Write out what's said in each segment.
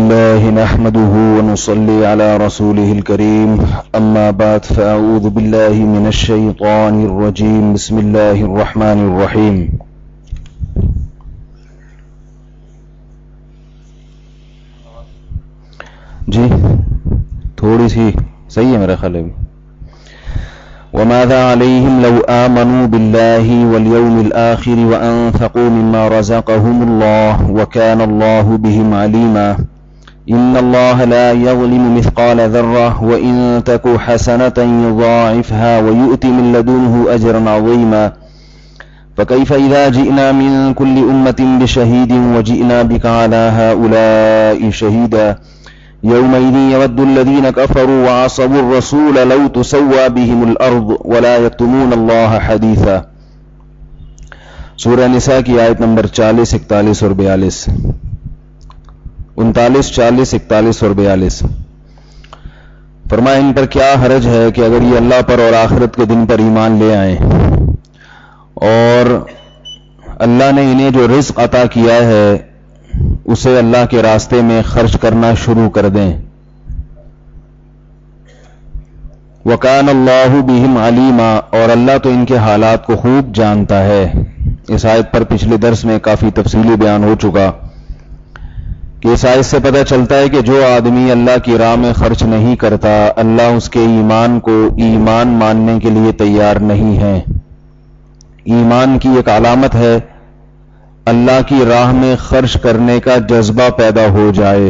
لله نحمده ونصلي على رسوله الكريم أما بعد فأعوذ بالله من الشيطان الرجيم بسم الله الرحمن الرحيم جی تھوڑی سی صحیح ہے میرا خیال ہے. وماذا عليهم لو آمنوا بالله واليوم الآخر وأنفقوا مما رزقهم الله وكان الله بهم عليما إن الله لا يظلم مثقال ذرة وإن تك حسنة يضاعفها ويؤت من لدنه أجرا عظيما فكيف إذا جئنا من كل أمة بشهيد وجئنا بك على هؤلاء شهيدا يومئذ يود الذين كفروا وعصوا الرسول لو تسوى بهم الأرض ولا يكتمون الله حديثا. سورہ نساء کی آیت نمبر 40, 41 اور 42. 39, 40, 41 اور 42. فرمایا ان پر کیا حرج ہے کہ اگر یہ اللہ پر اور آخرت کے دن پر ایمان لے آئیں اور اللہ نے انہیں جو رزق عطا کیا ہے اسے اللہ کے راستے میں خرچ کرنا شروع کر دیں. وَكَانَ اللَّهُ بِهِمْ عَلِيمًا اور اللہ تو ان کے حالات کو خوب جانتا ہے. اس آیت پر پچھلے درس میں کافی تفصیلی بیان ہو چکا کہ اس آیت سے پتہ چلتا ہے کہ جو آدمی اللہ کی راہ میں خرچ نہیں کرتا اللہ اس کے ایمان کو ایمان ماننے کے لیے تیار نہیں ہے. ایمان کی ایک علامت ہے اللہ کی راہ میں خرچ کرنے کا جذبہ پیدا ہو جائے.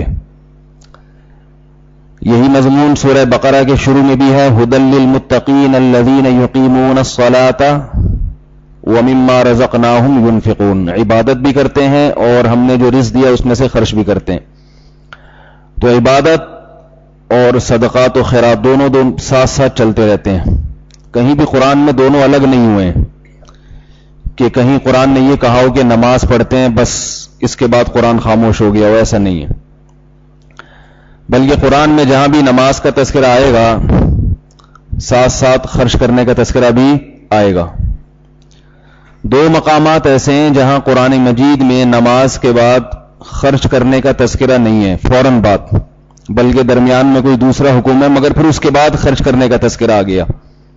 یہی مضمون سورہ بقرہ کے شروع میں بھی ہے. ھدی للمتقین الذین یقیمون الصلاۃ ومما رزقناہم ینفقون. عبادت بھی کرتے ہیں اور ہم نے جو رزق دیا اس میں سے خرچ بھی کرتے ہیں. تو عبادت اور صدقات و خیرات دونوں ساتھ ساتھ چلتے رہتے ہیں. کہیں بھی قرآن میں دونوں الگ نہیں ہوئے ہیں کہ کہیں قرآن نے یہ کہا ہو کہ نماز پڑھتے ہیں بس اس کے بعد قرآن خاموش ہو گیا ہو. ایسا نہیں ہے. بلکہ قرآن میں جہاں بھی نماز کا تذکرہ آئے گا ساتھ ساتھ خرچ کرنے کا تذکرہ بھی آئے گا. دو مقامات ایسے ہیں جہاں قرآن مجید میں نماز کے بعد خرچ کرنے کا تذکرہ نہیں ہے فوراً بعد، بلکہ درمیان میں کوئی دوسرا حکم ہے مگر پھر اس کے بعد خرچ کرنے کا تذکرہ آ گیا.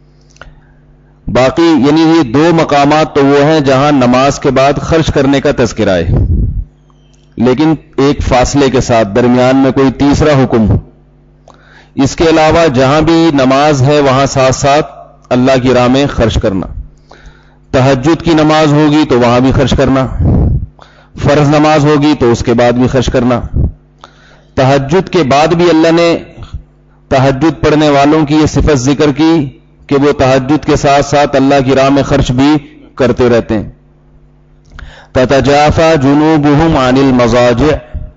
باقی یعنی یہ دو مقامات تو وہ ہیں جہاں نماز کے بعد خرچ کرنے کا تذکرہ ہے لیکن ایک فاصلے کے ساتھ، درمیان میں کوئی تیسرا حکم. اس کے علاوہ جہاں بھی نماز ہے وہاں ساتھ ساتھ اللہ کی راہ میں خرچ کرنا. تہجد کی نماز ہوگی تو وہاں بھی خرچ کرنا، فرض نماز ہوگی تو اس کے بعد بھی خرچ کرنا. تہجد کے بعد بھی اللہ نے تہجد پڑھنے والوں کی یہ صفت ذکر کی کہ وہ تہجد کے ساتھ ساتھ اللہ کی راہ میں خرچ بھی کرتے رہتے ہیں. تتجافى جنوبهم عن المضاجع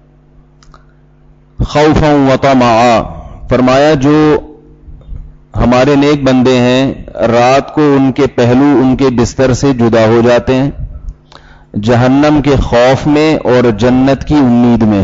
خوفا وطمعا. فرمایا جو ہمارے نیک بندے ہیں رات کو ان کے پہلو ان کے بستر سے جدا ہو جاتے ہیں جہنم کے خوف میں اور جنت کی امید میں.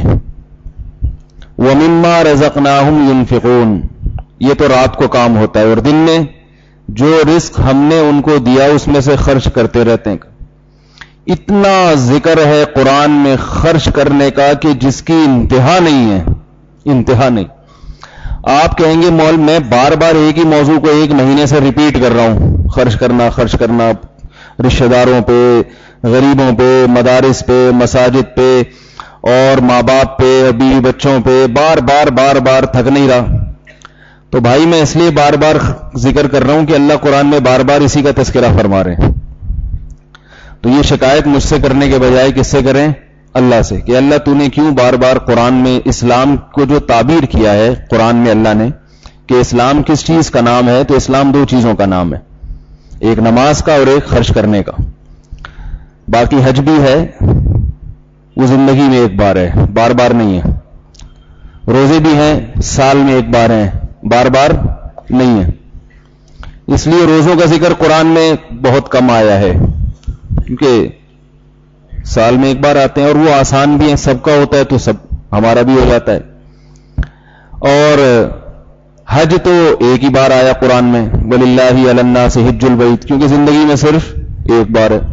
ومما رزقناهم ينفقون. یہ تو رات کو کام ہوتا ہے اور دن میں جو رزق ہم نے ان کو دیا اس میں سے خرچ کرتے رہتے ہیں. اتنا ذکر ہے قرآن میں خرچ کرنے کا کہ جس کی انتہا نہیں ہے، انتہا نہیں. آپ کہیں گے مول میں بار بار ایک ہی موضوع کو ایک مہینے سے ریپیٹ کر رہا ہوں، خرچ کرنا خرچ کرنا، رشتہ داروں پہ، غریبوں پہ، مدارس پہ، مساجد پہ اور ماں باپ پہ، بیوی بچوں پہ، بار بار بار بار تھک نہیں رہا. تو بھائی میں اس لیے بار بار ذکر کر رہا ہوں کہ اللہ قرآن میں بار بار اسی کا تذکرہ فرما رہے ہیں. تو یہ شکایت مجھ سے کرنے کے بجائے کس سے کریں؟ اللہ سے، کہ اللہ تو نے کیوں بار بار قرآن میں اسلام کو جو تعبیر کیا ہے قرآن میں اللہ نے کہ اسلام کس چیز کا نام ہے، تو اسلام دو چیزوں کا نام ہے، ایک نماز کا اور ایک خرچ کرنے کا. باقی حج بھی ہے وہ زندگی میں ایک بار ہے، بار بار نہیں ہے. روزے بھی ہیں سال میں ایک بار ہیں، بار بار نہیں ہے. اس لیے روزوں کا ذکر قرآن میں بہت کم آیا ہے کیونکہ سال میں ایک بار آتے ہیں اور وہ آسان بھی ہیں، سب کا ہوتا ہے تو سب ہمارا بھی ہو جاتا ہے. اور حج تو ایک ہی بار آیا قرآن میں، وَلِلَّهِ عَلَى النَّاسِ حِجُّ الْبَيْتِ، کیونکہ زندگی میں صرف ایک بار ہے.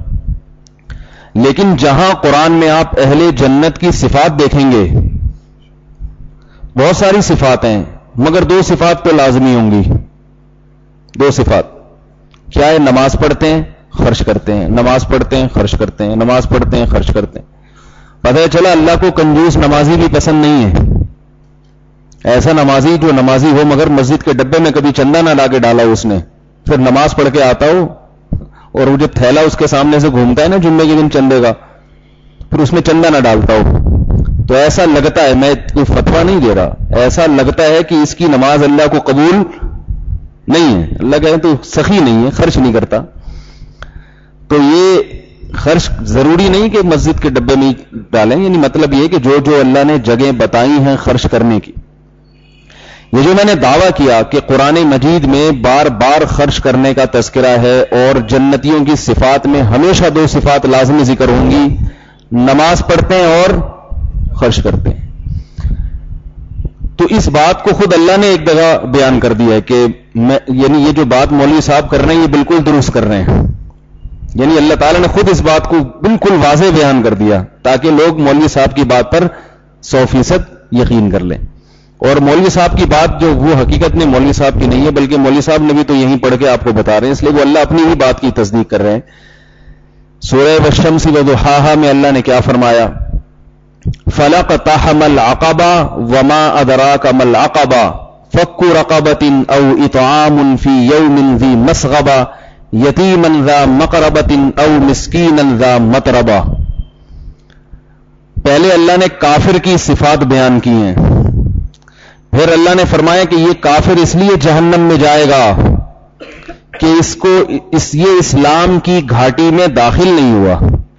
لیکن جہاں قرآن میں آپ اہل جنت کی صفات دیکھیں گے بہت ساری صفات ہیں مگر دو صفات تو لازمی ہوں گی. دو صفات کیا ہے؟ نماز پڑھتے ہیں خرچ کرتے ہیں، نماز پڑھتے ہیں خرچ کرتے ہیں، نماز پڑھتے ہیں خرچ کرتے ہیں. پتہ چلا اللہ کو کنجوس نمازی بھی پسند نہیں ہے. ایسا نمازی جو نمازی ہو مگر مسجد کے ڈبے میں کبھی چندہ نہ لا کے ڈالا اس نے، پھر نماز پڑھ کے آتا ہو اور وہ جو تھیلا اس کے سامنے سے گھومتا ہے نا جمعے کے دن چندے کا، پھر اس میں چندہ نہ ڈالتا ہو. تو ایسا لگتا ہے، میں کوئی فتویٰ نہیں دے رہا، ایسا لگتا ہے کہ اس کی نماز اللہ کو قبول نہیں ہے. اللہ کہے تو سخی نہیں ہے، خرچ نہیں کرتا. تو یہ خرچ ضروری نہیں کہ مسجد کے ڈبے میں ڈالیں، یعنی مطلب یہ کہ جو جو اللہ نے جگہیں بتائی ہیں خرچ کرنے کی. یہ جو میں نے دعویٰ کیا کہ قرآن مجید میں بار بار خرچ کرنے کا تذکرہ ہے اور جنتیوں کی صفات میں ہمیشہ دو صفات لازمی ذکر ہوں گی، نماز پڑھتے ہیں اور خرچ کرتے ہیں. تو اس بات کو خود اللہ نے ایک جگہ بیان کر دیا ہے کہ یعنی یہ جو بات مولوی صاحب کر رہے ہیں یہ بالکل درست کر رہے ہیں. یعنی اللہ تعالیٰ نے خود اس بات کو بالکل واضح بیان کر دیا تاکہ لوگ مولوی صاحب کی بات پر 100% یقین کر لیں. اور مولوی صاحب کی بات جو وہ حقیقت میں مولوی صاحب کی نہیں ہے بلکہ مولوی صاحب نے بھی تو یہیں پڑھ کے آپ کو بتا رہے ہیں، اس لیے وہ اللہ اپنی ہی بات کی تصدیق کر رہے ہیں. سورہ والشمس وضحاها میں اللہ نے کیا فرمایا؟ فَلَقْتَحَمَ الْعَقَبَةَ وَمَا أَدْرَاكَ مَا الْعَقَبَةُ فَكُّ رَقَبَةٍ أَوْ إِطْعَامٌ فِي يَوْمٍ ذِي مَسْغَبَةٍ يَتِيمًا ذَا مَقْرَبَةٍ أَوْ مِسْكِينًا ذَا مَتْرَبَةٍ. پہلے اللہ نے کافر کی صفات بیان کی ہیں، پھر اللہ نے فرمایا کہ یہ کافر اس لیے جہنم میں جائے گا کہ یہ اسلام کی گھاٹی میں داخل نہیں ہوا.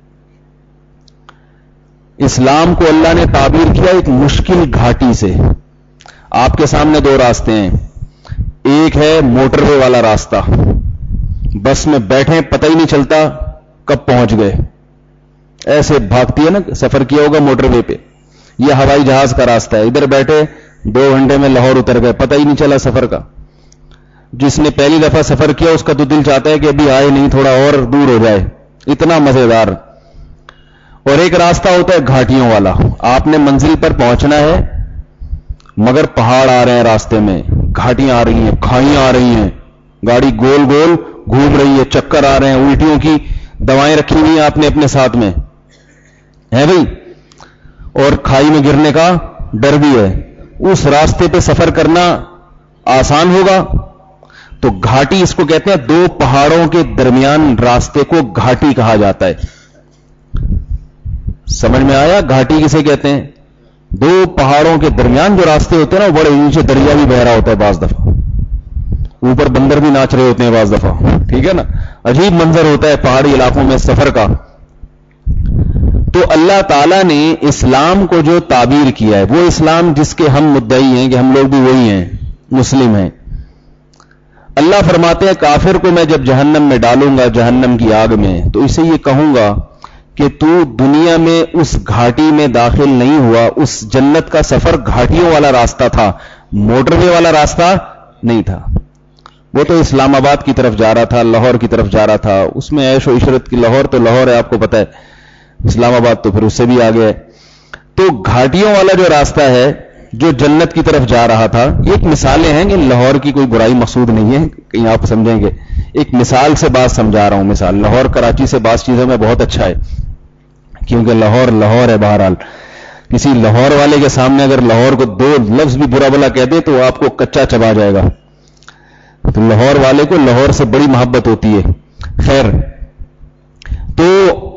اسلام کو اللہ نے تعبیر کیا ایک مشکل گھاٹی سے. آپ کے سامنے دو راستے ہیں، ایک ہے موٹر وے والا راستہ، بس میں بیٹھے پتہ ہی نہیں چلتا کب پہنچ گئے، ایسے بھاگتی ہے نا، سفر کیا ہوگا موٹر وے پہ. یہ ہوائی جہاز کا راستہ ہے، ادھر بیٹھے 2 گھنٹے میں لاہور اتر گئے، پتہ ہی نہیں چلا سفر کا. جس نے پہلی دفعہ سفر کیا اس کا تو دل چاہتا ہے کہ ابھی آئے نہیں، تھوڑا اور دور ہو جائے، اتنا مزیدار. اور ایک راستہ ہوتا ہے گھاٹیوں والا، آپ نے منزل پر پہنچنا ہے مگر پہاڑ آ رہے ہیں راستے میں، گھاٹیاں آ رہی ہیں، کھائیاں آ رہی ہیں، گاڑی گول گول گھوم رہی ہے، چکر آ رہے ہیں، الٹیوں کی دوائیں رکھی ہوئی ہیں آپ نے اپنے ساتھ میں ہے بھائی، اور کھائی میں گرنے کا ڈر بھی ہے. اس راستے پہ سفر کرنا آسان ہوگا؟ تو گھاٹی اس کو کہتے ہیں، دو پہاڑوں کے درمیان راستے کو گھاٹی کہا جاتا ہے. سمجھ میں آیا گھاٹی کسے کہتے ہیں؟ دو پہاڑوں کے درمیان جو راستے ہوتے ہیں نا، بڑے نیچے دریا بھی بہ رہا ہوتا ہے بعض دفعہ، اوپر بندر بھی ناچ رہے ہوتے ہیں بعض دفعہ، ٹھیک ہے نا، عجیب منظر ہوتا ہے پہاڑی علاقوں میں سفر کا. تو اللہ تعالیٰ نے اسلام کو جو تعبیر کیا ہے وہ اسلام جس کے ہم مدعی ہیں کہ ہم لوگ بھی وہی ہیں، مسلم ہیں. اللہ فرماتے ہیں کافر کو میں جب جہنم میں ڈالوں گا، جہنم کی آگ میں، تو اسے یہ کہوں گا کہ تو دنیا میں اس گھاٹی میں داخل نہیں ہوا، اس جنت کا سفر گھاٹیوں والا راستہ تھا، موٹر وے والا راستہ نہیں تھا. وہ تو اسلام آباد کی طرف جا رہا تھا، لاہور کی طرف جا رہا تھا، اس میں عیش و عشرت کی. لاہور تو لاہور ہے آپ کو پتہ ہے، اسلام آباد تو پھر اس سے بھی آگے ہے. تو گھاٹیوں والا جو راستہ ہے جو جنت کی طرف جا رہا تھا، یہ ایک مثالیں ہیں کہ لاہور کی کوئی برائی مقصود نہیں ہے، کہیں آپ سمجھیں گے، ایک مثال سے بات سمجھا رہا ہوں. مثال لاہور کراچی سے بعض چیزوں میں بہت اچھا ہے کیونکہ لاہور لاہور ہے. بہرحال کسی لاہور والے کے سامنے اگر لاہور کو 2 لفظ بھی برا بلا کہہ دے تو آپ کو کچا چبا جائے گا. تو لاہور والے کو لاہور سے بڑی محبت ہوتی ہے. خیر، تو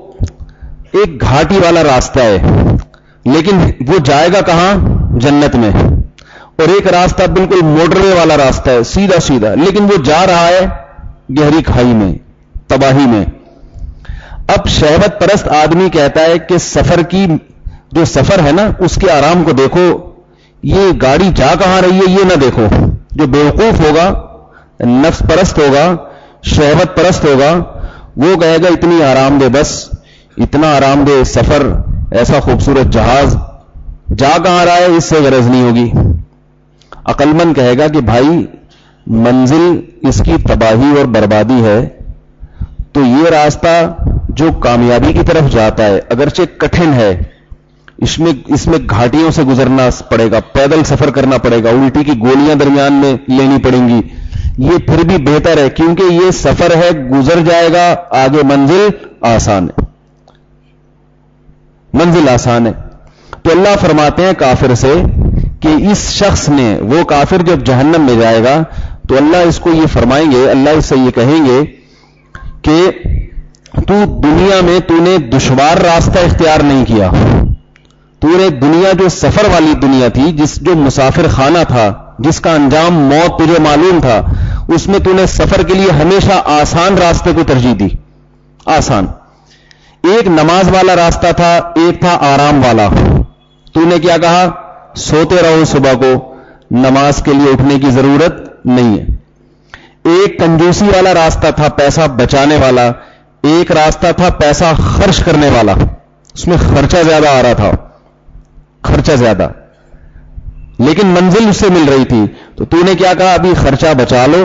ایک گھاٹی والا راستہ ہے لیکن وہ جائے گا کہاں؟ جنت میں. اور ایک راستہ بالکل موٹر وے والا راستہ ہے، سیدھا سیدھا، لیکن وہ جا رہا ہے گہری کھائی میں، تباہی میں. اب شہوت پرست آدمی کہتا ہے کہ سفر کی جو سفر ہے نا اس کے آرام کو دیکھو، یہ گاڑی جا کہاں رہی ہے یہ نہ دیکھو. جو بیوقوف ہوگا، نفس پرست ہوگا، شہوت پرست ہوگا، وہ کہے گا اتنی آرام دہ بس، اتنا آرام دہ سفر، ایسا خوبصورت جہاز جا کہاں رہا ہے، اس سے غرض نہیں ہوگی. عقل مند کہے گا کہ بھائی منزل اس کی تباہی اور بربادی ہے، تو یہ راستہ جو کامیابی کی طرف جاتا ہے اگرچہ کٹھن ہے اس میں گھاٹیوں سے گزرنا پڑے گا، پیدل سفر کرنا پڑے گا، الٹی کی گولیاں درمیان میں لینی پڑیں گی، یہ پھر بھی بہتر ہے کیونکہ یہ سفر ہے، گزر جائے گا، آگے منزل آسان ہے، منزل آسان ہے۔ تو اللہ فرماتے ہیں کافر سے کہ اس شخص نے، وہ کافر جب جہنم میں جائے گا تو اللہ اس کو یہ فرمائیں گے، اللہ اس سے یہ کہیں گے کہ تو دنیا میں تو نے دشوار راستہ اختیار نہیں کیا، تو نے دنیا جو سفر والی دنیا تھی، جو مسافر خانہ تھا، جس کا انجام موت تجھے معلوم تھا، اس میں تو نے سفر کے لیے ہمیشہ آسان راستے کو ترجیح دی، آسان۔ ایک نماز والا راستہ تھا، ایک تھا آرام والا، تو نے کیا کہا؟ سوتے رہو، صبح کو نماز کے لیے اٹھنے کی ضرورت نہیں ہے۔ ایک کنجوسی والا راستہ تھا، پیسہ بچانے والا، ایک راستہ تھا پیسہ خرچ کرنے والا، اس میں خرچہ زیادہ آ رہا تھا، خرچہ زیادہ، لیکن منزل اس سے مل رہی تھی، تو نے کیا کہا؟ ابھی خرچہ بچا لو،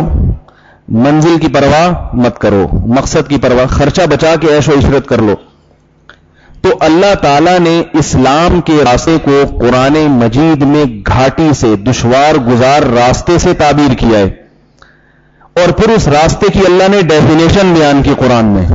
منزل کی پرواہ مت کرو، مقصد کی پرواہ، خرچہ بچا کے عیش و عشرت کر لو۔ تو اللہ تعالیٰ نے اسلام کے راستے کو قرآن مجید میں گھاٹی سے، دشوار گزار راستے سے تعبیر کیا ہے، اور پھر اس راستے کی اللہ نے ڈیفینیشن بیان کی قرآن میں،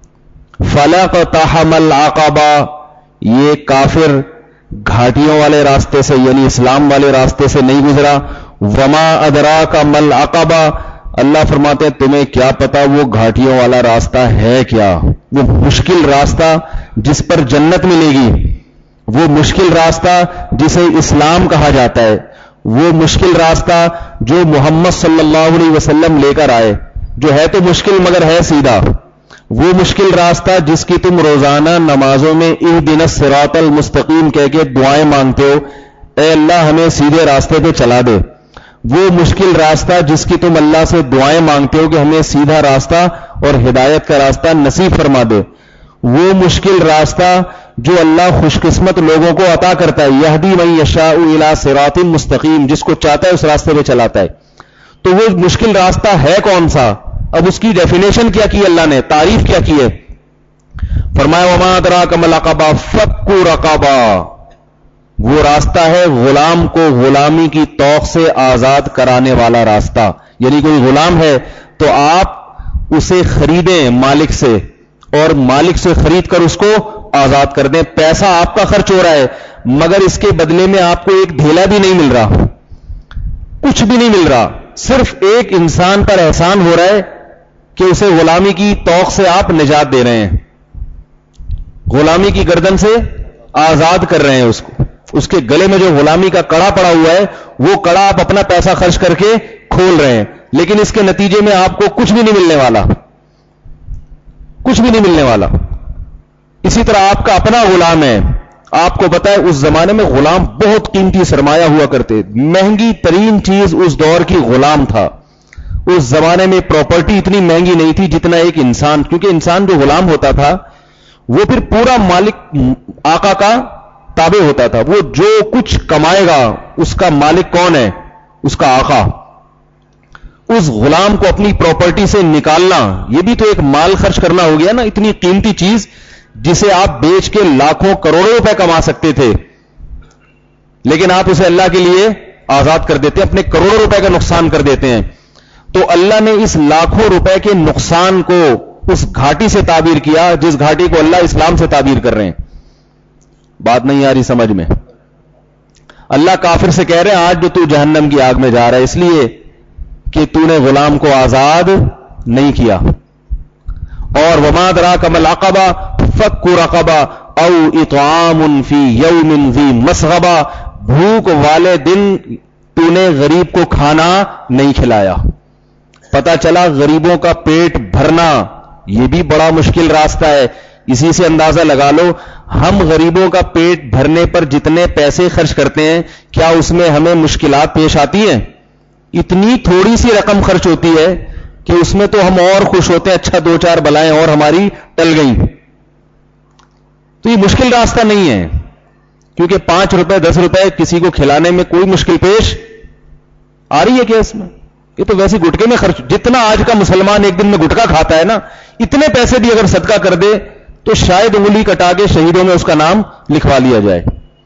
فَلَقْتَحَمَ الْعَقَبَةَ، یہ کافر گھاٹیوں والے راستے سے یعنی اسلام والے راستے سے نہیں گزرا، وَمَا أَدْرَاكَ مَا الْعَقَبَةُ، اللہ فرماتے ہیں تمہیں کیا پتا وہ گھاٹیوں والا راستہ ہے کیا؟ وہ مشکل راستہ جس پر جنت ملے گی، وہ مشکل راستہ جسے اسلام کہا جاتا ہے، وہ مشکل راستہ جو محمد صلی اللہ علیہ وسلم لے کر آئے، جو ہے تو مشکل مگر ہے سیدھا، وہ مشکل راستہ جس کی تم روزانہ نمازوں میں اہدنا الصراط المستقیم کہہ کے دعائیں مانگتے ہو، اے اللہ ہمیں سیدھے راستے پہ چلا دے، وہ مشکل راستہ جس کی تم اللہ سے دعائیں مانگتے ہو کہ ہمیں سیدھا راستہ اور ہدایت کا راستہ نصیب فرما دے، وہ مشکل راستہ جو اللہ خوش قسمت لوگوں کو عطا کرتا ہے، یہدی من یشاء الی صراط مستقیم، جس کو چاہتا ہے اس راستے پہ چلاتا ہے۔ تو وہ مشکل راستہ ہے کون سا؟ اب اس کی ڈیفینیشن کیا کی اللہ نے، تعریف کیا کی ہے؟ فرمایا وما ادراک ما العقبہ فک رقبہ، وہ راستہ ہے غلام کو غلامی کی توق سے آزاد کرانے والا راستہ، یعنی کوئی غلام ہے تو آپ اسے خریدیں مالک سے، اور مالک سے خرید کر اس کو آزاد کر دیں، پیسہ آپ کا خرچ ہو رہا ہے مگر اس کے بدلے میں آپ کو ایک ڈھیلا بھی نہیں مل رہا، کچھ بھی نہیں مل رہا، صرف ایک انسان پر احسان ہو رہا ہے کہ اسے غلامی کی توق سے آپ نجات دے رہے ہیں، غلامی کی گردن سے آزاد کر رہے ہیں اس کو، اس کے گلے میں جو غلامی کا کڑا پڑا ہوا ہے وہ کڑا آپ اپنا پیسہ خرچ کر کے کھول رہے ہیں، لیکن اس کے نتیجے میں آپ کو کچھ بھی نہیں ملنے والا، کچھ بھی نہیں ملنے والا۔ اسی طرح آپ کا اپنا غلام ہے، آپ کو پتا ہے اس زمانے میں غلام بہت قیمتی سرمایہ ہوا کرتے، مہنگی ترین چیز اس دور کی غلام تھا، اس زمانے میں پراپرٹی اتنی مہنگی نہیں تھی جتنا ایک انسان، کیونکہ انسان جو غلام ہوتا تھا وہ پھر پورا مالک آقا کا تابع ہوتا تھا، وہ جو کچھ کمائے گا اس کا مالک کون ہے؟ اس کا آقا۔ اس غلام کو اپنی پراپرٹی سے نکالنا یہ بھی تو ایک مال خرچ کرنا ہو گیا نا، اتنی قیمتی چیز جسے آپ بیچ کے لاکھوں کروڑوں روپے کما سکتے تھے، لیکن آپ اسے اللہ کے لیے آزاد کر دیتے ہیں، اپنے کروڑوں روپے کا نقصان کر دیتے ہیں۔ تو اللہ نے اس لاکھوں روپے کے نقصان کو اس گھاٹی سے تعبیر کیا جس گھاٹی کو اللہ اسلام سے تعبیر کر رہے ہیں۔ بات نہیں آ رہی سمجھ میں؟ اللہ کافر سے کہہ رہے ہیں آج جو تو جہنم کی آگ میں جا رہا ہے اس لیے کہ تو نے غلام کو آزاد نہیں کیا، اور وما ادراک ما العقبہ فک رقبہ او اطعام فی یوم ذی مسغبہ، بھوک والے دن تو نے غریب کو کھانا نہیں کھلایا۔ پتا چلا غریبوں کا پیٹ بھرنا یہ بھی بڑا مشکل راستہ ہے، اسی سے اندازہ لگا لو ہم غریبوں کا پیٹ بھرنے پر جتنے پیسے خرچ کرتے ہیں کیا اس میں ہمیں مشکلات پیش آتی ہیں؟ اتنی تھوڑی سی رقم خرچ ہوتی ہے کہ اس میں تو ہم اور خوش ہوتے ہیں، اچھا دو چار بلائیں اور ہماری ٹل گئیں۔ تو یہ مشکل راستہ نہیں ہے، کیونکہ 5 روپے 10 روپے کسی کو کھلانے میں کوئی مشکل پیش آ رہی ہے کیا اس میں؟ یہ تو ویسے گٹکے میں خرچ، جتنا آج کا مسلمان ایک دن میں گٹکا کھاتا ہے نا، اتنے پیسے بھی اگر صدقہ کر دے تو شاید انگلی کٹا کے شہیدوں میں اس کا نام لکھوا لیا جائے،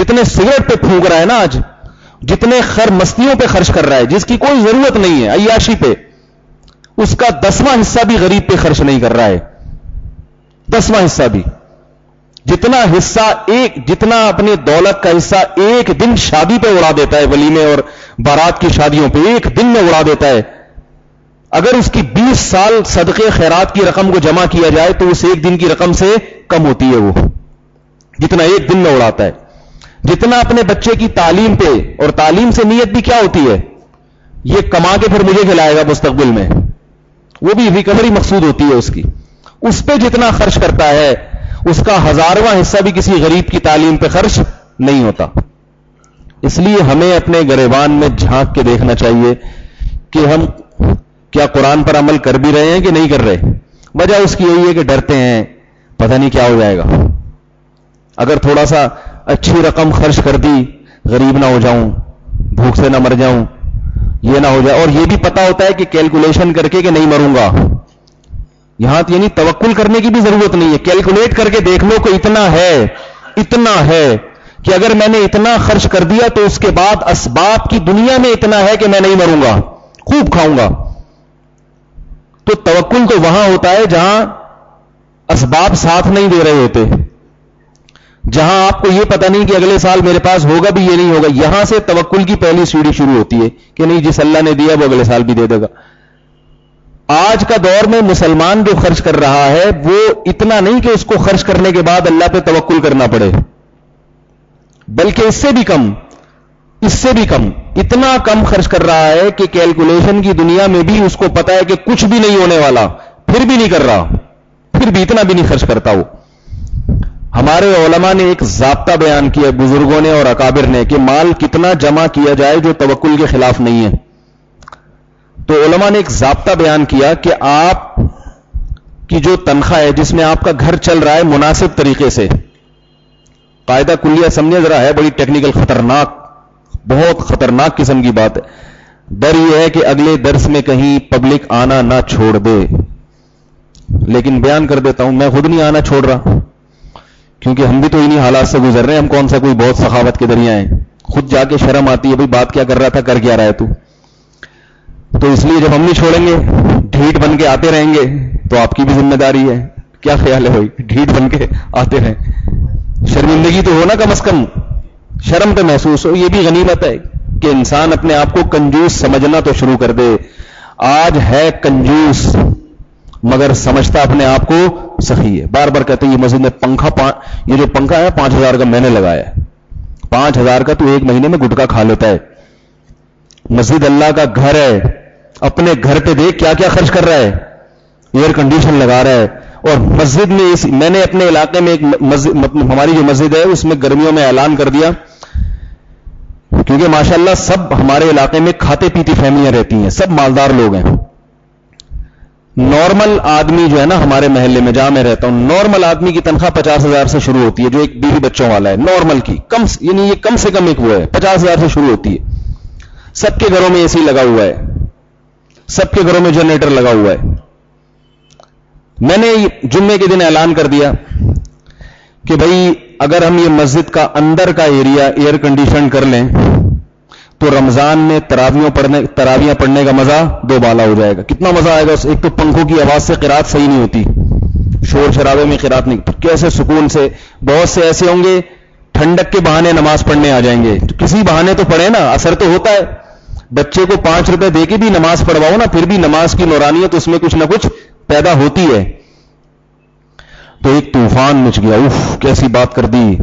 جتنے سگریٹ پہ پھونک رہا ہے نا آج, جتنے مستیوں پہ خرچ کر رہا ہے جس کی کوئی ضرورت نہیں ہے, عیاشی پہ, اس کا 10واں حصہ بھی غریب پہ خرچ نہیں کر رہا ہے, 10واں حصہ بھی. جتنا اپنی دولت کا حصہ ایک دن شادی پہ اڑا دیتا ہے, ولیمے اور بارات کی شادیوں پہ ایک دن میں اڑا دیتا ہے, اگر اس کی 20 سال صدقے خیرات کی رقم کو جمع کیا جائے تو اس ایک دن کی رقم سے کم ہوتی ہے وہ, جتنا ایک دن میں اڑاتا ہے. جتنا اپنے بچے کی تعلیم پہ, اور تعلیم سے نیت بھی کیا ہوتی ہے, یہ کما کے پھر مجھے کھلائے گا مستقبل میں, وہ بھی ریکوری مقصود ہوتی ہے اس کی, اس پہ جتنا خرچ کرتا ہے اس کا 1000واں حصہ بھی کسی غریب کی تعلیم پہ خرچ نہیں ہوتا. اس لیے ہمیں اپنے گریبان میں جھانک کے دیکھنا چاہیے کہ ہم کیا قرآن پر عمل کر بھی رہے ہیں کہ نہیں کر رہے. وجہ اس کی یہی ہے کہ ڈرتے ہیں پتہ نہیں کیا ہو جائے گا, اگر تھوڑا سا اچھی رقم خرچ کر دی غریب نہ ہو جاؤں, بھوک سے نہ مر جاؤں, یہ نہ ہو جائے. اور یہ بھی پتا ہوتا ہے کہ کیلکولیشن کر کے کہ نہیں مروں گا, یہاں یعنی توکل کرنے کی بھی ضرورت نہیں ہے, کیلکولیٹ کر کے دیکھ لو کہ اتنا ہے کہ اگر میں نے اتنا خرچ کر دیا تو اس کے بعد اسباب کی دنیا میں اتنا ہے کہ میں نہیں مروں گا, خوب کھاؤں گا. تو توکل تو وہاں ہوتا ہے جہاں اسباب ساتھ نہیں دے رہے ہوتے, جہاں آپ کو یہ پتہ نہیں کہ اگلے سال میرے پاس ہوگا بھی یہ نہیں ہوگا. یہاں سے توکل کی پہلی سیڑھی شروع ہوتی ہے کہ نہیں جس اللہ نے دیا وہ اگلے سال بھی دے دے گا. آج کا دور میں مسلمان جو خرچ کر رہا ہے وہ اتنا نہیں کہ اس کو خرچ کرنے کے بعد اللہ پہ توکل کرنا پڑے, بلکہ اس سے بھی کم اتنا کم خرچ کر رہا ہے کہ کیلکولیشن کی دنیا میں بھی اس کو پتا ہے کہ کچھ بھی نہیں ہونے والا, پھر بھی نہیں کر رہا, پھر بھی اتنا بھی نہیں خرچ کرتا وہ. ہمارے علماء نے ایک ضابطہ بیان کیا, بزرگوں نے اور اکابر نے, کہ مال کتنا جمع کیا جائے جو توکل کے خلاف نہیں ہے. تو علماء نے ایک ضابطہ بیان کیا کہ آپ کی جو تنخواہ ہے جس میں آپ کا گھر چل رہا ہے مناسب طریقے سے, قاعدہ کلیہ سمجھے ذرا, ہے بڑی ٹیکنیکل, خطرناک, بہت خطرناک قسم کی بات ہے. ڈر یہ ہے کہ اگلے درس میں کہیں پبلک آنا نہ چھوڑ دے, لیکن بیان کر دیتا ہوں میں خود نہیں آنا چھوڑ رہا, کیونکہ ہم بھی تو انہی حالات سے گزر رہے ہیں. ہم کون سا کوئی بہت سخاوت کے دریا ہیں, خود جا کے شرم آتی ہے, بھئی بات کیا کر رہا تھا, کر کیا رہا ہے تو. تو اس لیے جب ہم نہیں چھوڑیں گے, ڈھیٹ بن کے آتے رہیں گے, تو آپ کی بھی ذمہ داری ہے. کیا خیال ہے بھائی, ڈھیٹ بن کے آتے رہیں, شرمندگی تو ہو نا, کم از کم شرم تو محسوس ہو. یہ بھی غنیمت ہے کہ انسان اپنے آپ کو کنجوس سمجھنا تو شروع کر دے. آج ہے کنجوس مگر سمجھتا اپنے آپ کو سخی ہے. بار بار کہتے ہیں یہ مسجد میں یہ جو پنکھا ہے 5000 کا میں نے لگایا ہے, 5000 کا تو ایک مہینے میں گٹکا کھا لیتا ہے. مسجد اللہ کا گھر ہے, اپنے گھر پہ دیکھ کیا کیا خرچ کر رہا ہے, ایئر کنڈیشن لگا رہا ہے. اور مسجد میں میں نے اپنے علاقے میں ایک ہماری جو مسجد ہے اس میں گرمیوں میں اعلان کر دیا, کیونکہ ماشاءاللہ سب ہمارے علاقے میں کھاتے پیتی فیملیاں رہتی ہیں, سب مالدار لوگ ہیں. نارمل آدمی جو ہے نا ہمارے محلے میں جہاں میں رہتا ہوں, نارمل آدمی کی تنخواہ 50,000 سے شروع ہوتی ہے, جو ایک بیوی بچوں والا ہے. نارمل کی یعنی یہ کم سے کم ایک وہ ہے, 50,000 سے شروع ہوتی ہے. سب کے گھروں میں اے سی لگا ہوا ہے, سب کے گھروں میں جنریٹر لگا ہوا ہے. میں نے جمعے کے دن اعلان کر دیا کہ بھئی اگر ہم یہ مسجد کا اندر کا ایریا ایئر کنڈیشن کر لیں تو رمضان میں تراویاں پڑھنے کا مزہ دو بالا ہو جائے گا. کتنا مزہ آئے گا. ایک تو پنکھوں کی آواز سے قرات صحیح نہیں ہوتی, شور شرابے میں قرات نہیں, کیسے سکون سے. بہت سے ایسے ہوں گے ٹھنڈک کے بہانے نماز پڑھنے آ جائیں گے, تو کسی بہانے تو پڑھے نا, اثر تو ہوتا ہے. بچے کو 5 روپے دے کے بھی نماز پڑھواؤ نا, پھر بھی نماز کی نورانیت اس میں کچھ نہ کچھ پیدا ہوتی ہے. تو ایک طوفان مچ گیا, اف کیسی بات کر دی.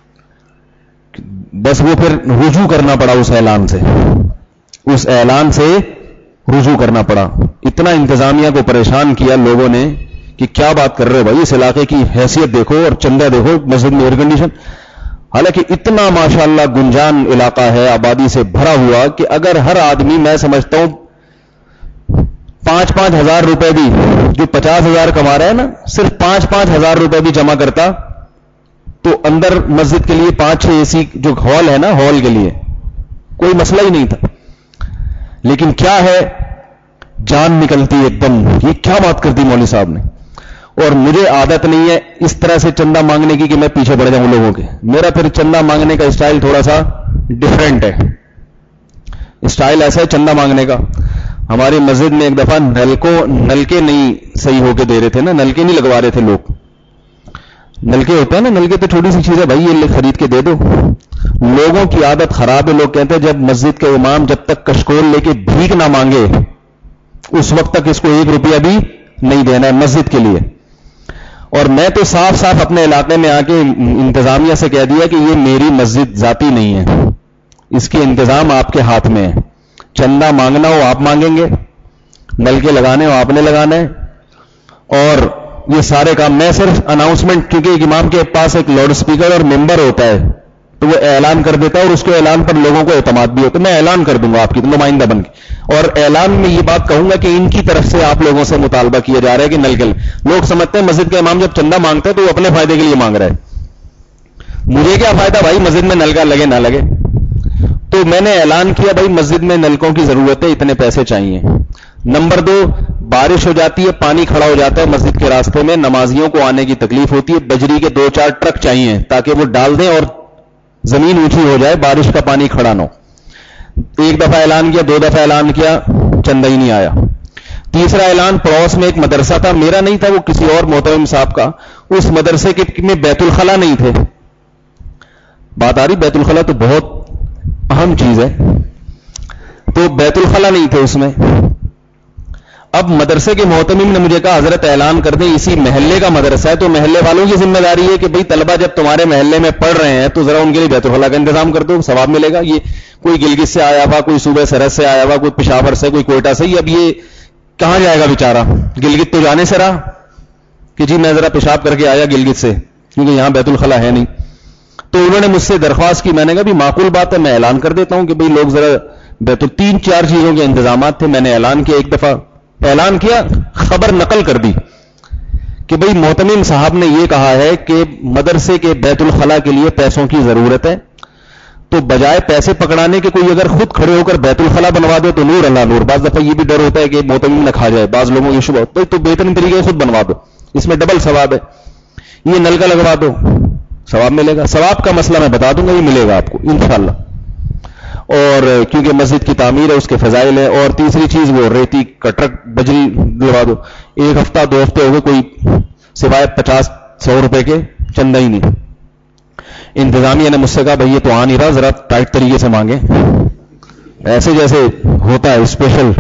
بس وہ پھر رجوع کرنا پڑا, اس اعلان سے رجوع کرنا پڑا. اتنا انتظامیہ کو پریشان کیا لوگوں نے کہ کیا بات کر رہے ہو بھائی, اس علاقے کی حیثیت دیکھو اور چندہ دیکھو, مسجد میں ایئر کنڈیشن. حالانکہ اتنا ماشاءاللہ گنجان علاقہ ہے, آبادی سے بھرا ہوا, کہ اگر ہر آدمی, میں سمجھتا ہوں 5-5 ہزار روپے بھی, جو 50,000 کما رہا ہے نا, صرف 5-5 ہزار روپے بھی جمع کرتا تو اندر مسجد کے لیے 5-6 اے سی جو ہال ہے نا, ہال کے لیے کوئی مسئلہ ہی نہیں تھا. لیکن کیا ہے, جان نکلتی ایک دم. یہ کیا بات کر دی مولوی صاحب نے. اور مجھے عادت نہیں ہے اس طرح سے چندہ مانگنے کی کہ میں پیچھے پڑ جاؤں لوگوں کے. میرا پھر چندہ مانگنے کا اسٹائل تھوڑا سا ڈفرینٹ ہے. اسٹائل ایسا ہے چندہ مانگنے کا. ہماری مسجد میں ایک دفعہ نلکے نہیں صحیح ہو کے دے رہے تھے نا, نلکے نہیں لگوا رہے تھے لوگ. نلکے ہوتے ہیں نا, نلکے تو چھوٹی سی چیز ہے بھائی, یہ خرید کے دے دو. لوگوں کی عادت خراب ہے. لوگ کہتے ہیں جب مسجد کے امام جب تک کشکول لے کے بھیک نہ مانگے اس وقت تک اس کو 1 روپیہ بھی نہیں دینا ہے مسجد کے لیے. اور میں تو صاف صاف اپنے علاقے میں آ کے انتظامیہ سے کہہ دیا کہ یہ میری مسجد ذاتی نہیں ہے, اس کے انتظام آپ کے ہاتھ میں ہے. چندہ مانگنا ہو آپ مانگیں گے, نلکے لگانے ہو آپ نے لگانا ہے, اور یہ سارے کام میں صرف اناؤنسمنٹ, کیونکہ ایک امام کے پاس ایک لاؤڈ اسپیکر اور ممبر ہوتا ہے تو وہ اعلان کر دیتا ہے, اور اس کے اعلان پر لوگوں کو اعتماد بھی ہوتا ہے. میں اعلان کر دوں گا آپ کی نمائندہ بن کے, اور اعلان میں یہ بات کہوں گا کہ ان کی طرف سے آپ لوگوں سے مطالبہ کیا جا رہا ہے کہ نلکے. لوگ سمجھتے ہیں مسجد کا امام جب چندہ مانگتا ہے تو وہ اپنے فائدے کے لیے مانگ رہا ہے. مجھے کیا فائدہ بھائی مسجد میں نلکا لگے نہ لگے. تو میں نے اعلان کیا بھائی مسجد میں نلکوں کی ضرورت ہے, اتنے پیسے چاہیے. نمبر 2, بارش ہو جاتی ہے, پانی کھڑا ہو جاتا ہے مسجد کے راستے میں, نمازیوں کو آنے کی تکلیف ہوتی ہے. بجری کے 2-4 ٹرک چاہیے تاکہ وہ ڈال دیں اور زمین اونچی ہو جائے, بارش کا پانی کھڑا نہ ہو. 1 دفعہ اعلان کیا, 2 دفعہ اعلان کیا, چندہ ہی نہیں آیا. تیسرا اعلان, پڑوس میں ایک مدرسہ تھا, میرا نہیں تھا, وہ کسی اور محترم صاحب کا. اس مدرسے کے میں بیت الخلا نہیں تھے. بات آ رہی, بیت الخلا تو بہت اہم چیز ہے. تو بیت الخلا نہیں تھے اس میں. اب مدرسے کے محتمم نے مجھے کہا حضرت اعلان کر دیں, اسی محلے کا مدرسہ ہے تو محلے والوں کی ذمہ داری ہے کہ بھئی طلبہ جب تمہارے محلے میں پڑھ رہے ہیں تو ذرا ان کے لیے بیت الخلا کا انتظام کر دو, ثواب ملے گا. یہ کوئی گلگت سے آیا ہوا, کوئی صوبہ سرحد سے آیا ہوا, کوئی پشاور سے, کوئی کوئٹہ سے. اب یہ کہاں جائے گا بیچارہ؟ گلگت تو جانے سے رہا کہ جی میں ذرا پیشاب کر کے آیا گلگت سے, کیونکہ یہاں بیت الخلا ہے نہیں. تو انہوں نے مجھ سے درخواست کی, میں نے کہا بھی معقول بات ہے, میں اعلان کر دیتا ہوں کہ بھئی لوگ ذرا بیت 3-4 چیزوں کے انتظامات تھے. میں نے اعلان کیا, ایک دفعہ اعلان کیا, خبر نقل کر دی کہ بھئی محتمم صاحب نے یہ کہا ہے کہ مدرسے کے بیت الخلا کے لیے پیسوں کی ضرورت ہے, تو بجائے پیسے پکڑانے کے کوئی اگر خود کھڑے ہو کر بیت الخلا بنوا دے تو نور اللہ نور. بعض دفعہ یہ بھی ڈر ہوتا ہے کہ محتمم نہ کھا جائے, بعض لوگوں یہ شبہ ہوتا ہے, تو بہترین طریقے سے خود بنوا دو, اس میں ڈبل ثواب ہے. یہ نلکا لگوا دو, ثواب ملے گا. ثواب کا مسئلہ میں بتا دوں گا, یہ ملے گا آپ کو انشاءاللہ. اور کیونکہ مسجد کی تعمیر ہے, اس کے فضائل ہے. اور تیسری چیز وہ ریتی کا ٹرک بجری لگوا دو. 1 ہفتہ 2 ہفتے ہو گئے, کوئی سوائے 50-100 روپے کے چندہ ہی نہیں. انتظامیہ نے مجھ سے کہا بھئی یہ تو آ نہیں رہا, ذرا ٹائٹ طریقے سے مانگیں, ایسے جیسے ہوتا ہے اسپیشل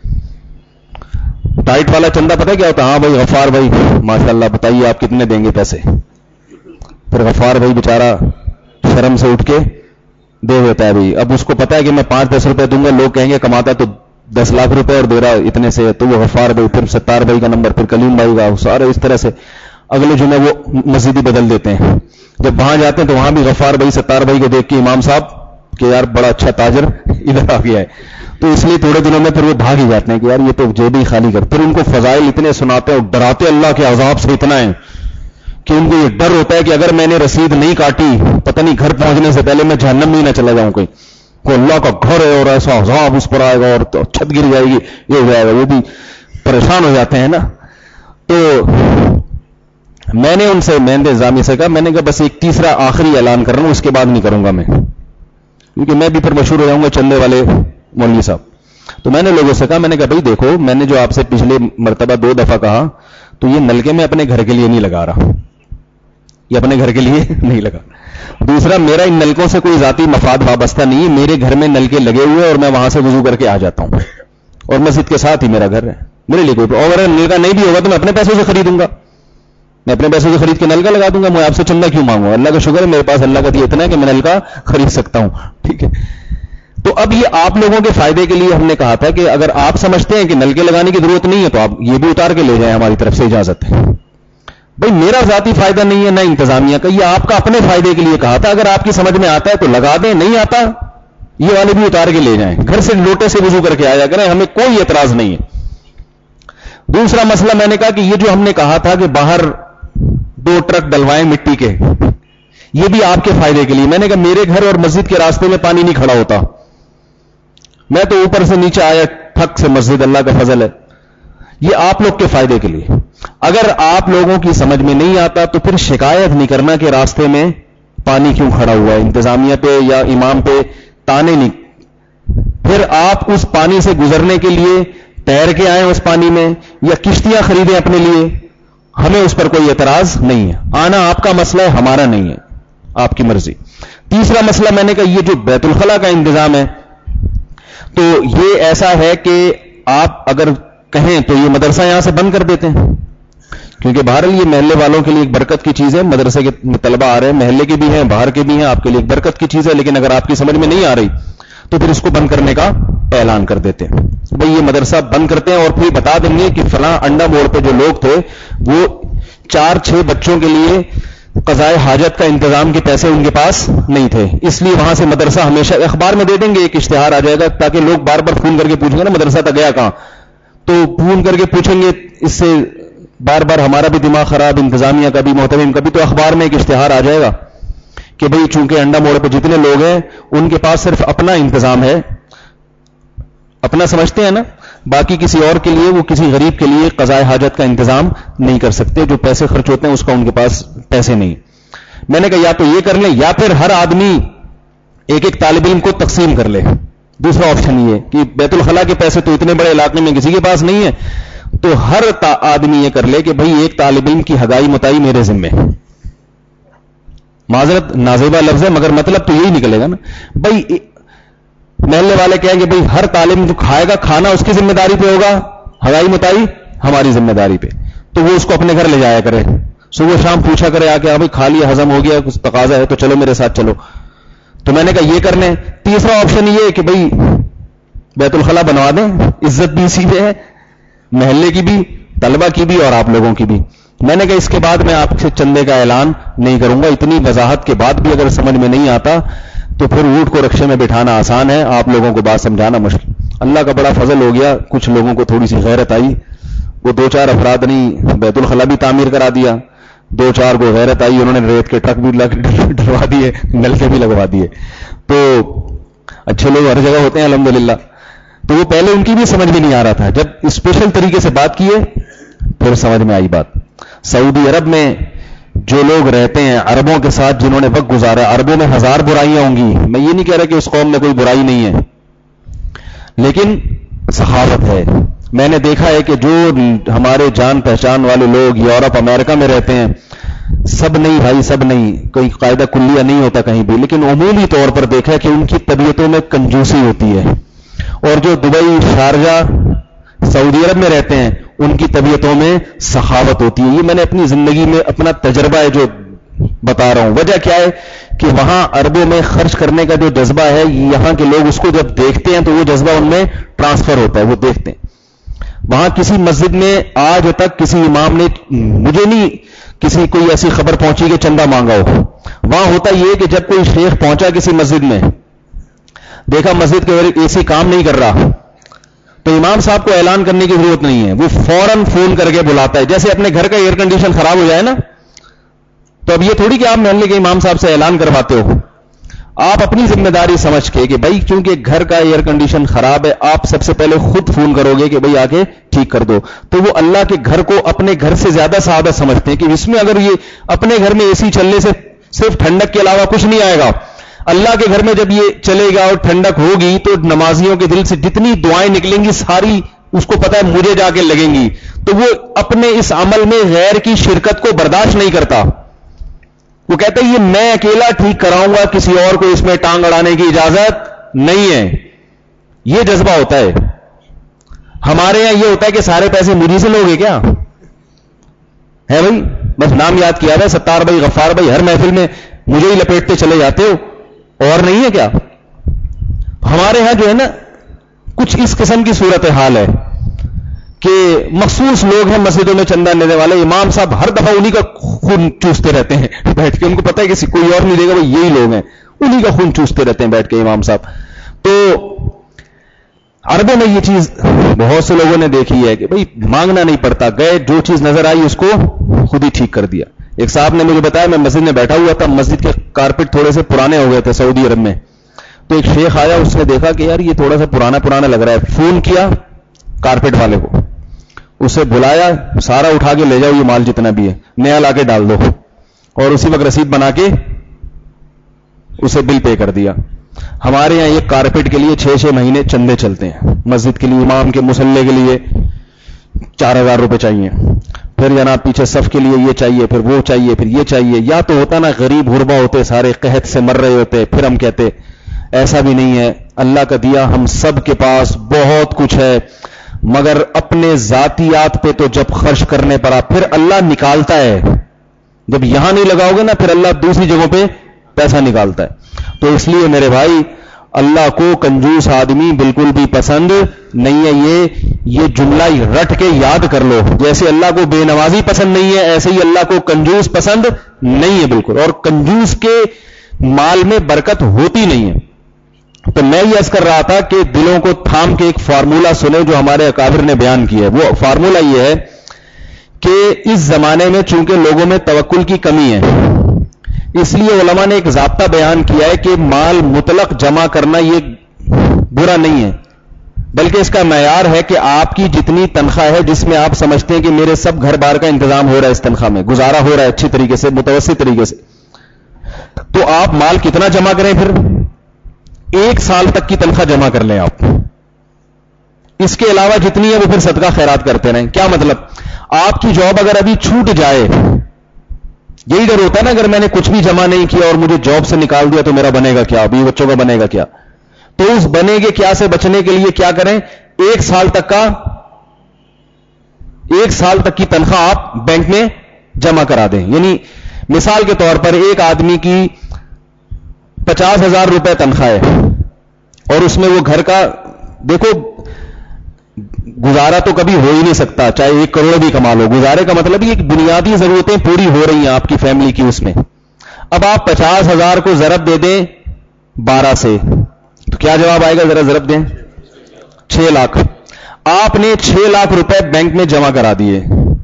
ٹائٹ والا چندہ. پتہ کیا ہوتا ہے؟ ہاں بھائی غفار بھائی ماشاءاللہ بتائیے آپ کتنے دیں گے پیسے. پھر غفار بھائی بیچارہ شرم سے اٹھ کے دے دیتا ہے. بھائی اب اس کو پتا ہے کہ میں 5-10 روپے دوں گا, لوگ کہیں گے کماتا ہے تو 10 لاکھ روپے اور دے رہا اتنے سے, تو وہ غفار بھائی, پھر ستار بھائی کا نمبر, پھر کلیم بھائی کا, سارے اس طرح سے اگلے جمعے وہ مسجد ہی بدل دیتے ہیں. جب وہاں جاتے ہیں تو وہاں بھی غفار بھائی ستار بھائی کو دیکھ کے امام صاحب کہ یار بڑا اچھا تاجر ادھر آ گیا ہے, تو اس لیے تھوڑے دنوں میں پھر وہ بھاگ ہی جاتے ہیں کہ یار یہ تو جیب ہی خالی کر. پھر ان کو فضائل اتنے سناتے ہیں اور ڈراتے اللہ کے عذاب سے اتنا ہے کہ ان کو یہ ڈر ہوتا ہے کہ اگر میں نے رسید نہیں کاٹی پتہ نہیں گھر پہنچنے سے پہلے میں جہنم میں ہی نہ چلا جاؤں کہیں. کو اللہ کا گھر ہے اور ایسا عذاب اس پر آئے گا اور چھت گر جائے گی, یہ ہو جائے گا. وہ بھی پریشان ہو جاتے ہیں نا. تو میں نے ان سے, میں نے انتظامیہ سے کہا, میں نے کہا بس ایک تیسرا آخری اعلان کر رہا ہوں, اس کے بعد نہیں کروں گا میں, کیونکہ میں بھی پھر مشہور ہو جاؤں گا چندے والے مولوی صاحب. تو میں نے لوگوں سے کہا, میں نے کہا بھائی دیکھو, میں نے جو آپ سے پچھلے مرتبہ 2 دفعہ کہا تو یہ نلکے میں اپنے گھر کے لیے نہیں لگا رہا, یہ اپنے گھر کے لیے نہیں لگا. دوسرا, میرا ان نلکوں سے کوئی ذاتی مفاد وابستہ نہیں ہے. میرے گھر میں نلکے لگے ہوئے اور میں وہاں سے وضو کر کے آ جاتا ہوں, اور مسجد کے ساتھ ہی میرا گھر ہے, میرے لیے کوئی. اور اگر نلکا نہیں بھی ہوگا تو میں اپنے پیسوں سے خریدوں گا, میں اپنے پیسوں سے خرید کے نلکا لگا دوں گا. میں آپ سے چندہ کیوں مانگوں؟ اللہ کا شکر ہے میرے پاس اللہ کا دیا اتنا ہے کہ میں نلکا خرید سکتا ہوں. ٹھیک ہے, تو اب یہ آپ لوگوں کے فائدے کے لیے ہم نے کہا تھا کہ اگر آپ سمجھتے ہیں کہ نلکے لگانے کی ضرورت نہیں ہے تو آپ یہ بھی اتار کے لے جائیں, ہماری طرف سے اجازت ہے. بھائی میرا ذاتی فائدہ نہیں ہے نہ انتظامیہ کا, یہ آپ کا اپنے فائدے کے لیے کہا تھا. اگر آپ کی سمجھ میں آتا ہے تو لگا دیں, نہیں آتا یہ والے بھی اتار کے لے جائیں, گھر سے لوٹے سے وضو کر کے آیا کریں, ہمیں کوئی اعتراض نہیں ہے. دوسرا مسئلہ میں نے کہا کہ یہ جو ہم نے کہا تھا کہ باہر 2 ٹرک ڈلوائیں مٹی کے, یہ بھی آپ کے فائدے کے لیے. میں نے کہا میرے گھر اور مسجد کے راستے میں پانی نہیں کھڑا ہوتا, میں تو اوپر سے نیچے آیا ٹھک سے مسجد, اللہ کا فضل ہے. یہ آپ لوگ کے فائدے کے لیے. اگر آپ لوگوں کی سمجھ میں نہیں آتا تو پھر شکایت نہیں کرنا کہ راستے میں پانی کیوں کھڑا ہوا ہے, انتظامیہ پہ یا امام پہ تانے نہیں. پھر آپ اس پانی سے گزرنے کے لیے تیر کے آئیں اس پانی میں, یا کشتیاں خریدیں اپنے لیے, ہمیں اس پر کوئی اعتراض نہیں ہے. آنا آپ کا مسئلہ ہے, ہمارا نہیں ہے, آپ کی مرضی. تیسرا مسئلہ میں نے کہا, یہ جو بیت الخلا کا انتظام ہے تو یہ ایسا ہے کہ آپ اگر کہیں تو یہ مدرسہ یہاں سے بند کر دیتے ہیں, کیونکہ بہرحال یہ محلے والوں کے لیے ایک برکت کی چیز ہے. مدرسے کے طلبہ آ رہے ہیں, محلے کے بھی ہیں, باہر کے بھی ہیں, آپ کے لیے ایک برکت کی چیز ہے. لیکن اگر آپ کی سمجھ میں نہیں آ رہی تو پھر اس کو بند کرنے کا اعلان کر دیتے ہیں. بھئی یہ مدرسہ بند کرتے ہیں, اور پھر بتا دیں گے کہ فلاں انڈا موڑ پہ جو لوگ تھے وہ 4-6 بچوں کے لیے قضائے حاجت کا انتظام کے پیسے ان کے پاس نہیں تھے, اس لیے وہاں سے مدرسہ ہمیشہ اخبار میں دے دیں گے, ایک اشتہار آ جائے گا تاکہ لوگ بار بار فون کر کے پوچھیں گے نا مدرسہ تک گیا کہاں, تو فون کر کے پوچھیں گے, اس سے بار بار ہمارا بھی دماغ خراب, انتظامیہ کا بھی, محتمم کا بھی. تو اخبار میں ایک اشتہار آ جائے گا کہ بھئی چونکہ انڈا موڑ پہ جتنے لوگ ہیں ان کے پاس صرف اپنا انتظام ہے, اپنا سمجھتے ہیں نا, باقی کسی اور کے لیے, وہ کسی غریب کے لیے قضائے حاجت کا انتظام نہیں کر سکتے, جو پیسے خرچ ہوتے ہیں اس کا ان کے پاس پیسے نہیں. میں نے کہا یا تو یہ کر لیں یا پھر ہر آدمی ایک ایک طالب علم کو تقسیم کر لے. دوسرا آپشن یہ کہ بیت الخلا کے پیسے تو اتنے بڑے علاقے میں کسی کے پاس نہیں ہے, تو ہر آدمی یہ کر لے کہ بھئی ایک طالب علم کی ہگائی متائی میرے ذمہ. معذرت نازیبہ لفظ ہے مگر مطلب تو یہی نکلے گا نا. بھئی محلے والے کہیں گے بھئی ہر طالب جو کھائے گا کھانا اس کی ذمہ داری پہ ہوگا, ہگائی متائی ہماری ذمہ داری پہ, تو وہ اس کو اپنے گھر لے جایا کرے, صبح شام پوچھا کرے آ کے, ہاں بھئی کھا لیا, ہضم ہو گیا, کچھ تقاضا ہے تو چلو میرے ساتھ چلو. تو میں نے کہا یہ کر لیں. تیسرا آپشن یہ ہے کہ بھئی بیت الخلا بنوا دیں, عزت بھی اسی پہ ہے, محلے کی بھی, طلبہ کی بھی, اور آپ لوگوں کی بھی. میں نے کہا اس کے بعد میں آپ سے چندے کا اعلان نہیں کروں گا. اتنی وضاحت کے بعد بھی اگر سمجھ میں نہیں آتا تو پھر اونٹ کو رکشے میں بٹھانا آسان ہے, آپ لوگوں کو بات سمجھانا مشکل. اللہ کا بڑا فضل ہو گیا, کچھ لوگوں کو تھوڑی سی غیرت آئی, وہ 2-4 افراد نے بیت الخلا بھی تعمیر کرا دیا, 2-4 کو غیرت آئی, انہوں نے ریت کے ٹرک بھی ڈلوا دیے, نلکے بھی لگوا دیے. تو اچھے لوگ ہر جگہ ہوتے ہیں الحمدللہ. تو وہ پہلے ان کی بھی سمجھ میں نہیں آ رہا تھا, جب اسپیشل طریقے سے بات کیے پھر سمجھ میں آئی بات. سعودی عرب میں جو لوگ رہتے ہیں, عربوں کے ساتھ جنہوں نے وقت گزارا, عربوں میں 1000 برائیاں ہوں گی, میں یہ نہیں کہہ رہا کہ اس قوم میں کوئی برائی نہیں ہے, لیکن سخاوت ہے. میں نے دیکھا ہے کہ جو ہمارے جان پہچان والے لوگ یورپ امریکہ میں رہتے ہیں, سب نہیں بھائی, سب نہیں, کوئی قاعدہ کلیہ نہیں ہوتا کہیں بھی, لیکن عمومی طور پر دیکھا کہ ان کی طبیعتوں میں کنجوسی ہوتی ہے. اور جو دبئی, شارجہ, سعودی عرب میں رہتے ہیں ان کی طبیعتوں میں سخاوت ہوتی ہے. یہ میں نے اپنی زندگی میں اپنا تجربہ ہے جو بتا رہا ہوں. وجہ کیا ہے کہ وہاں عربوں میں خرچ کرنے کا جو جذبہ ہے, یہاں کے لوگ اس کو جب دیکھتے ہیں تو وہ جذبہ ان میں ٹرانسفر ہوتا ہے, وہ دیکھتے ہیں. وہاں کسی مسجد میں آج تک کسی امام نے, مجھے نہیں کسی کوئی ایسی خبر پہنچی کہ چندہ مانگا ہو. وہاں ہوتا یہ کہ جب کوئی شیخ پہنچا کسی مسجد میں, دیکھا مسجد کے اے سی کام نہیں کر رہا, تو امام صاحب کو اعلان کرنے کی ضرورت نہیں ہے, وہ فوراً فون کر کے بلاتا ہے. جیسے اپنے گھر کا ایئر کنڈیشن خراب ہو جائے نا, تو اب یہ تھوڑی کہ آپ محلے کے امام صاحب سے اعلان کرواتے ہو, آپ اپنی ذمہ داری سمجھ کے کہ بھائی چونکہ گھر کا ایئر کنڈیشن خراب ہے, آپ سب سے پہلے خود فون کرو گے کہ بھائی آ کے ٹھیک کر دو. تو وہ اللہ کے گھر کو اپنے گھر سے زیادہ سعادت سمجھتے ہیں کہ اس میں اگر یہ اپنے گھر میں اے سی چلنے سے صرف ٹھنڈک کے علاوہ کچھ نہیں آئے گا, اللہ کے گھر میں جب یہ چلے گا اور ٹھنڈک ہوگی تو نمازیوں کے دل سے جتنی دعائیں نکلیں گی ساری اس کو پتہ ہے مجھے جا کے لگیں گی. تو وہ اپنے اس عمل میں غیر کی شرکت کو برداشت نہیں کرتا. وہ کہتا ہے یہ میں اکیلا ٹھیک کراؤں گا, کسی اور کو اس میں ٹانگ اڑانے کی اجازت نہیں ہے. یہ جذبہ ہوتا ہے. ہمارے یہاں یہ ہوتا ہے کہ سارے پیسے مجھے سے لوگے کیا ہے بھائی, بس نام یاد کیا ہے ستار بھائی, غفار بھائی, ہر محفل میں مجھے ہی لپیٹتے چلے جاتے ہو, اور نہیں ہے کیا. ہمارے ہاں جو ہے نا کچھ اس قسم کی صورت حال ہے کہ مخصوص لوگ ہیں مسجدوں میں چندہ لینے والے, امام صاحب ہر دفعہ انہی کا خون چوستے رہتے ہیں بیٹھ کے, ان کو پتہ ہے کہ کوئی اور نہیں دے گا, بھائی یہی لوگ ہیں, انہی کا خون چوستے رہتے ہیں بیٹھ کے امام صاحب. تو عربوں میں یہ چیز بہت سے لوگوں نے دیکھی ہے کہ بھائی مانگنا نہیں پڑتا, گئے جو چیز نظر آئی اس کو خود ہی ٹھیک کر دیا. ایک صاحب نے مجھے بتایا, میں مسجد میں بیٹھا ہوا تھا, مسجد کے کارپیٹ تھوڑے سے پرانے ہو گئے تھے سعودی عرب میں, تو ایک شیخ آیا, اس نے دیکھا کہ یار یہ تھوڑا سا پرانا لگ رہا ہے, فون کیا کارپیٹ والے کو, اسے بلایا, سارا اٹھا کے لے جاؤ, یہ مال جتنا بھی ہے نیا لا کے ڈال دو, اور اسی وقت رسید بنا کے اسے بل پے کر دیا. ہمارے یہاں ایک کارپیٹ کے لیے 6 مہینے چندے چلتے ہیں, مسجد کے لیے, امام کے مصلے کے لیے 4,000 روپے چاہیے, پھر جناب پیچھے صف کے لیے یہ چاہیے, پھر وہ چاہیے, پھر یہ چاہیے. یا تو ہوتا نا غریب غربا ہوتے سارے قحط سے مر رہے ہوتے, پھر ہم کہتے ایسا بھی نہیں ہے, اللہ کا دیا ہم سب کے پاس بہت کچھ ہے, مگر اپنے ذاتیات پہ تو جب خرچ کرنے پڑا پھر اللہ نکالتا ہے. جب یہاں نہیں لگاؤ گے نا پھر اللہ دوسری جگہوں پہ پیسہ نکالتا ہے. تو اس لیے میرے بھائی اللہ کو کنجوس آدمی بالکل بھی پسند نہیں ہے. یہ جملہ رٹ کے یاد کر لو, جیسے اللہ کو بے نوازی پسند نہیں ہے ایسے ہی اللہ کو کنجوس پسند نہیں ہے بالکل, اور کنجوس کے مال میں برکت ہوتی نہیں ہے. تو میں یہ عرض کر رہا تھا کہ دلوں کو تھام کے ایک فارمولہ سنے جو ہمارے اکابر نے بیان کیا ہے. وہ فارمولہ یہ ہے کہ اس زمانے میں چونکہ لوگوں میں توکل کی کمی ہے, اس لیے علماء نے ایک ضابطہ بیان کیا ہے کہ مال مطلق جمع کرنا یہ برا نہیں ہے, بلکہ اس کا معیار ہے کہ آپ کی جتنی تنخواہ ہے جس میں آپ سمجھتے ہیں کہ میرے سب گھر بار کا انتظام ہو رہا ہے, اس تنخواہ میں گزارا ہو رہا ہے اچھی طریقے سے, متوسط طریقے سے, تو آپ مال کتنا جمع کریں, پھر 1 سال تک کی تنخواہ جمع کر لیں آپ. اس کے علاوہ جتنی ہے وہ پھر صدقہ خیرات کرتے رہیں. کیا مطلب, آپ کی جاب اگر ابھی چھوٹ جائے, یہی ڈر ہوتا ہے نا اگر میں نے کچھ بھی جمع نہیں کیا اور مجھے جاب سے نکال دیا تو میرا بنے گا کیا, ابھی بچوں کا بنے گا کیا. تو اس بنے گے کیا سے بچنے کے لیے کیا کریں, 1 سال تک کی تنخواہ آپ بینک میں جمع کرا دیں. یعنی مثال کے طور پر ایک آدمی کی 50,000 روپے تنخواہ ہے اور اس میں وہ گھر کا, دیکھو گزارا تو کبھی ہو ہی نہیں سکتا چاہے 1 کروڑ بھی کما لو, گزارے کا مطلب یہ بنیادی ضرورتیں پوری ہو رہی ہیں آپ کی فیملی کی اس میں. اب آپ 50,000 کو ضرب دے دیں 12 سے تو کیا جواب آئے گا, ذرا ضرب دیں, 6 لاکھ. آپ نے 6 لاکھ روپے بینک میں جمع کرا دیے,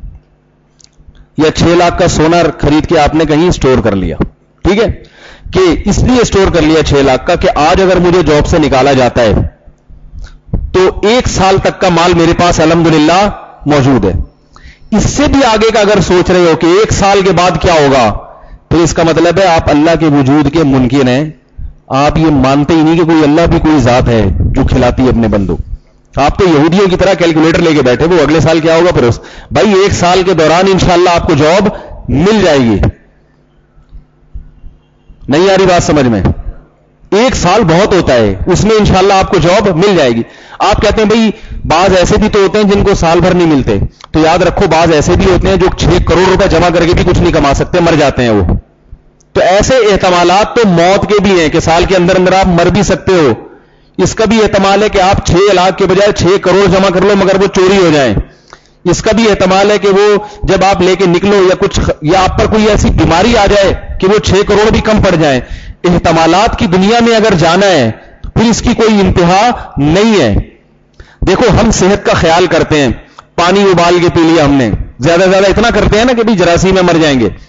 یا 6 لاکھ کا سونا خرید کے آپ نے کہیں سٹور کر لیا, ٹھیک ہے, کہ اس لیے سٹور کر لیا 6 لاکھ کا کہ آج اگر مجھے جاب سے نکالا جاتا ہے تو 1 سال تک کا مال میرے پاس الحمدللہ موجود ہے. اس سے بھی آگے کا اگر سوچ رہے ہو کہ 1 سال کے بعد کیا ہوگا, تو اس کا مطلب ہے آپ اللہ کے وجود کے منکر ہیں, آپ یہ مانتے ہی نہیں کہ کوئی اللہ بھی کوئی ذات ہے جو کھلاتی ہے اپنے بندوں. آپ تو یہودیوں کی طرح کیلکولیٹر لے کے بیٹھے وہ اگلے سال کیا ہوگا, پھر بھائی 1 سال کے دوران انشاءاللہ آپ کو جاب مل جائے گی. نہیں آ رہی بات سمجھ میں, 1 سال بہت ہوتا ہے, اس میں انشاءاللہ آپ کو جاب مل جائے گی. آپ کہتے ہیں بھئی بعض ایسے بھی تو ہوتے ہیں جن کو سال بھر نہیں ملتے, تو یاد رکھو بعض ایسے بھی ہوتے ہیں جو 6 کروڑ روپے جمع کر کے بھی کچھ نہیں کما سکتے, مر جاتے ہیں وہ. تو ایسے احتمالات تو موت کے بھی ہیں کہ سال کے اندر اندر آپ مر بھی سکتے ہو. اس کا بھی احتمال ہے کہ آپ 6 لاکھ کے بجائے 6 کروڑ جمع کر لو مگر وہ چوری ہو جائیں. اس کا بھی احتمال ہے کہ وہ جب آپ لے کے نکلو یا آپ پر کوئی ایسی بیماری آ جائے کہ وہ 6 کروڑ بھی کم پڑ جائیں. احتمالات کی دنیا میں اگر جانا ہے پھر اس کی کوئی انتہا نہیں ہے. دیکھو ہم صحت کا خیال کرتے ہیں, پانی ابال کے پی لیا ہم نے, زیادہ سے زیادہ اتنا کرتے ہیں نا کہ بھی جراثیم میں مر جائیں گے,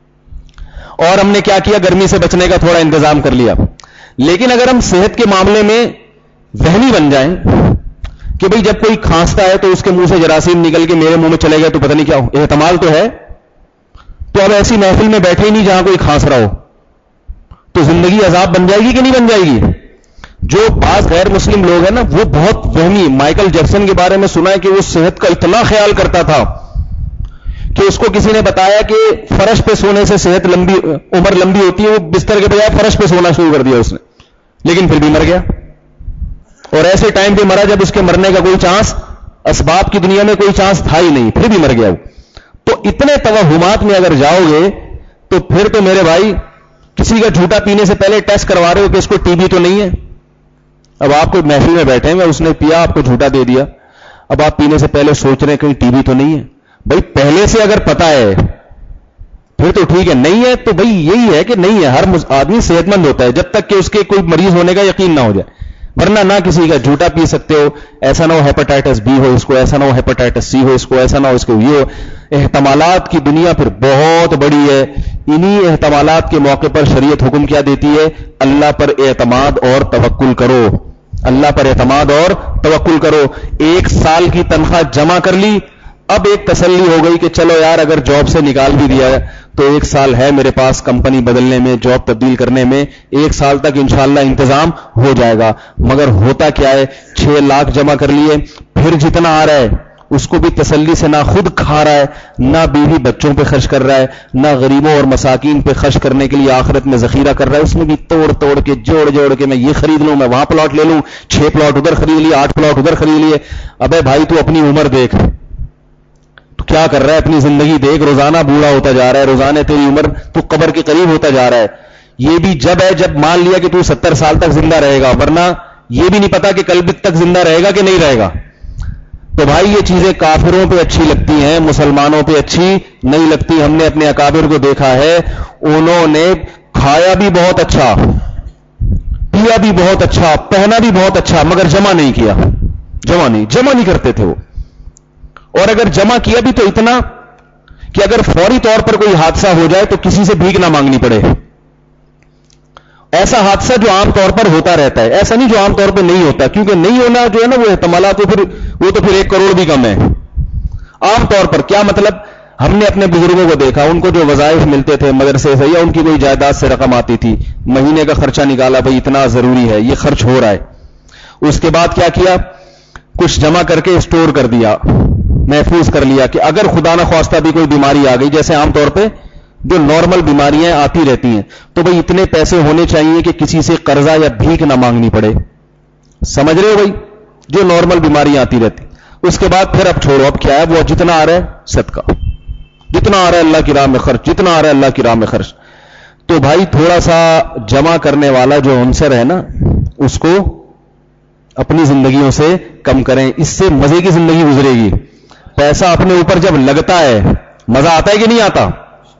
اور ہم نے کیا کیا, گرمی سے بچنے کا تھوڑا انتظام کر لیا. لیکن اگر ہم صحت کے معاملے میں ذہنی بن جائیں کہ بھئی جب کوئی کھانستا ہے تو اس کے منہ سے جراثیم نکل کے میرے منہ میں چلے گئے تو پتہ نہیں کیا ہو, احتمال تو ہے, تو اب ایسی محفل میں بیٹھے ہی نہیں جہاں کوئی کھانس رہا ہو, تو زندگی عذاب بن جائے گی کہ نہیں بن جائے گی. جو بعض غیر مسلم لوگ ہیں نا وہ بہت وہمی, مائیکل جیکسن کے بارے میں سنا ہے کہ وہ صحت کا اتنا خیال کرتا تھا کہ اس کو کسی نے بتایا کہ فرش پہ سونے سے صحت عمر لمبی ہوتی ہے, وہ بستر کے بجائے فرش پہ سونا شروع کر دیا اس نے, لیکن پھر بھی مر گیا. اور ایسے ٹائم پہ مرا جب اس کے مرنے کا کوئی چانس, اسباب کی دنیا میں کوئی چانس تھا ہی نہیں, پھر بھی مر گیا. تو اتنے توہمات میں اگر جاؤ گے تو پھر تو میرے بھائی کسی کا جھوٹا پینے سے پہلے ٹیسٹ کروا رہے ہو کہ اس کو ٹی بی تو نہیں ہے. اب آپ کو محفل میں بیٹھے ہیں, اس نے پیا, آپ کو جھوٹا دے دیا, اب آپ پینے سے پہلے سوچ رہے ہیں کہیں ٹی بی تو نہیں ہے. بھائی پہلے سے اگر پتا ہے پھر تو ٹھیک ہے, نہیں ہے تو بھائی یہی ہے کہ نہیں ہے. ہر آدمی صحت مند ہوتا ہے جب تک کہ اس کے کوئی مریض ہونے کا یقین نہ ہو جائے, ورنہ نہ کسی کا جھوٹا پی سکتے ہو. ایسا نہ ہو ہیپاٹائٹس بی ہو اس کو, ایسا نہ ہو ہیپاٹائٹس سی ہو اس کو, ایسا نہ ہو اس کو یہ ہو. احتمالات کی دنیا پھر بہت بڑی ہے. انہی احتمالات کے موقع پر شریعت حکم کیا دیتی ہے, اللہ پر اعتماد اور توکل کرو, اللہ پر اعتماد اور توکل کرو. 1 سال کی تنخواہ جمع کر لی, اب ایک تسلی ہو گئی کہ چلو یار اگر جاب سے نکال بھی دیا تو 1 سال ہے میرے پاس کمپنی بدلنے میں، جاب تبدیل کرنے میں، 1 سال تک انشاءاللہ انتظام ہو جائے گا. مگر ہوتا کیا ہے، 6 لاکھ جمع کر لیے، پھر جتنا آ رہا ہے اس کو بھی تسلی سے نہ خود کھا رہا ہے، نہ بیوی بچوں پہ خرچ کر رہا ہے، نہ غریبوں اور مساکین پہ خرچ کرنے کے لیے آخرت میں ذخیرہ کر رہا ہے. اس میں بھی توڑ کے جوڑ کے میں یہ خرید لوں، میں وہاں پلاٹ لے لوں، 6 پلاٹ ادھر خرید لیے، 8 پلاٹ ادھر خرید لیے. ابے بھائی تو اپنی عمر دیکھ، تو کیا کر رہا ہے، اپنی زندگی دیکھ، روزانہ بوڑھا ہوتا جا رہا ہے، روزانہ تیری عمر تو قبر کے قریب ہوتا جا رہا ہے. یہ بھی جب ہے جب مان لیا کہ تو 70 سال تک زندہ رہے گا، ورنہ یہ بھی نہیں پتا کہ کل تک زندہ رہے گا کہ نہیں رہے گا. تو بھائی یہ چیزیں کافروں پہ اچھی لگتی ہیں، مسلمانوں پہ اچھی نہیں لگتی. ہم نے اپنے اکابر کو دیکھا ہے، انہوں نے کھایا بھی بہت اچھا، پیا بھی بہت اچھا، پہنا بھی بہت اچھا، مگر جمع نہیں کیا، جمع نہیں کرتے تھے وہ. اور اگر جمع کیا بھی تو اتنا کہ اگر فوری طور پر کوئی حادثہ ہو جائے تو کسی سے بھیک نہ مانگنی پڑے. ایسا حادثہ جو عام طور پر ہوتا رہتا ہے، ایسا نہیں جو عام طور پہ نہیں ہوتا، کیونکہ نہیں ہونا جو ہے نا وہ احتمالات وہ تو پھر 1 کروڑ بھی کم ہے. عام طور پر کیا مطلب، ہم نے اپنے بزرگوں کو دیکھا، ان کو جو وظائف ملتے تھے مدرسے سے یا ان کی کوئی جائیداد سے رقم آتی تھی، مہینے کا خرچہ نکالا، بھائی اتنا ضروری ہے، یہ خرچ ہو رہا ہے. اس کے بعد کیا کیا، کچھ جمع کر کے اسٹور کر دیا، محفوظ کر لیا کہ اگر خدا نہ خواستہ بھی کوئی بیماری آ گئی، جیسے عام طور پہ جو نارمل بیماریاں آتی رہتی ہیں، تو بھئی اتنے پیسے ہونے چاہیے کہ کسی سے قرضہ یا بھیک نہ مانگنی پڑے. سمجھ رہے ہو بھئی، جو نارمل بیماریاں آتی رہتی. اس کے بعد پھر اب چھوڑو، اب کیا ہے، وہ جتنا آ رہا ہے صدقہ، جتنا آ رہا ہے اللہ کی راہ میں خرچ، جتنا آ رہا ہے اللہ کی راہ میں خرچ. تو بھائی تھوڑا سا جمع کرنے والا جو عنصر ہے نا، اس کو اپنی زندگیوں سے کم کریں، اس سے مزے کی زندگی گزرے گی. پیسہ اپنے اوپر جب لگتا ہے مزہ آتا ہے کہ نہیں آتا؟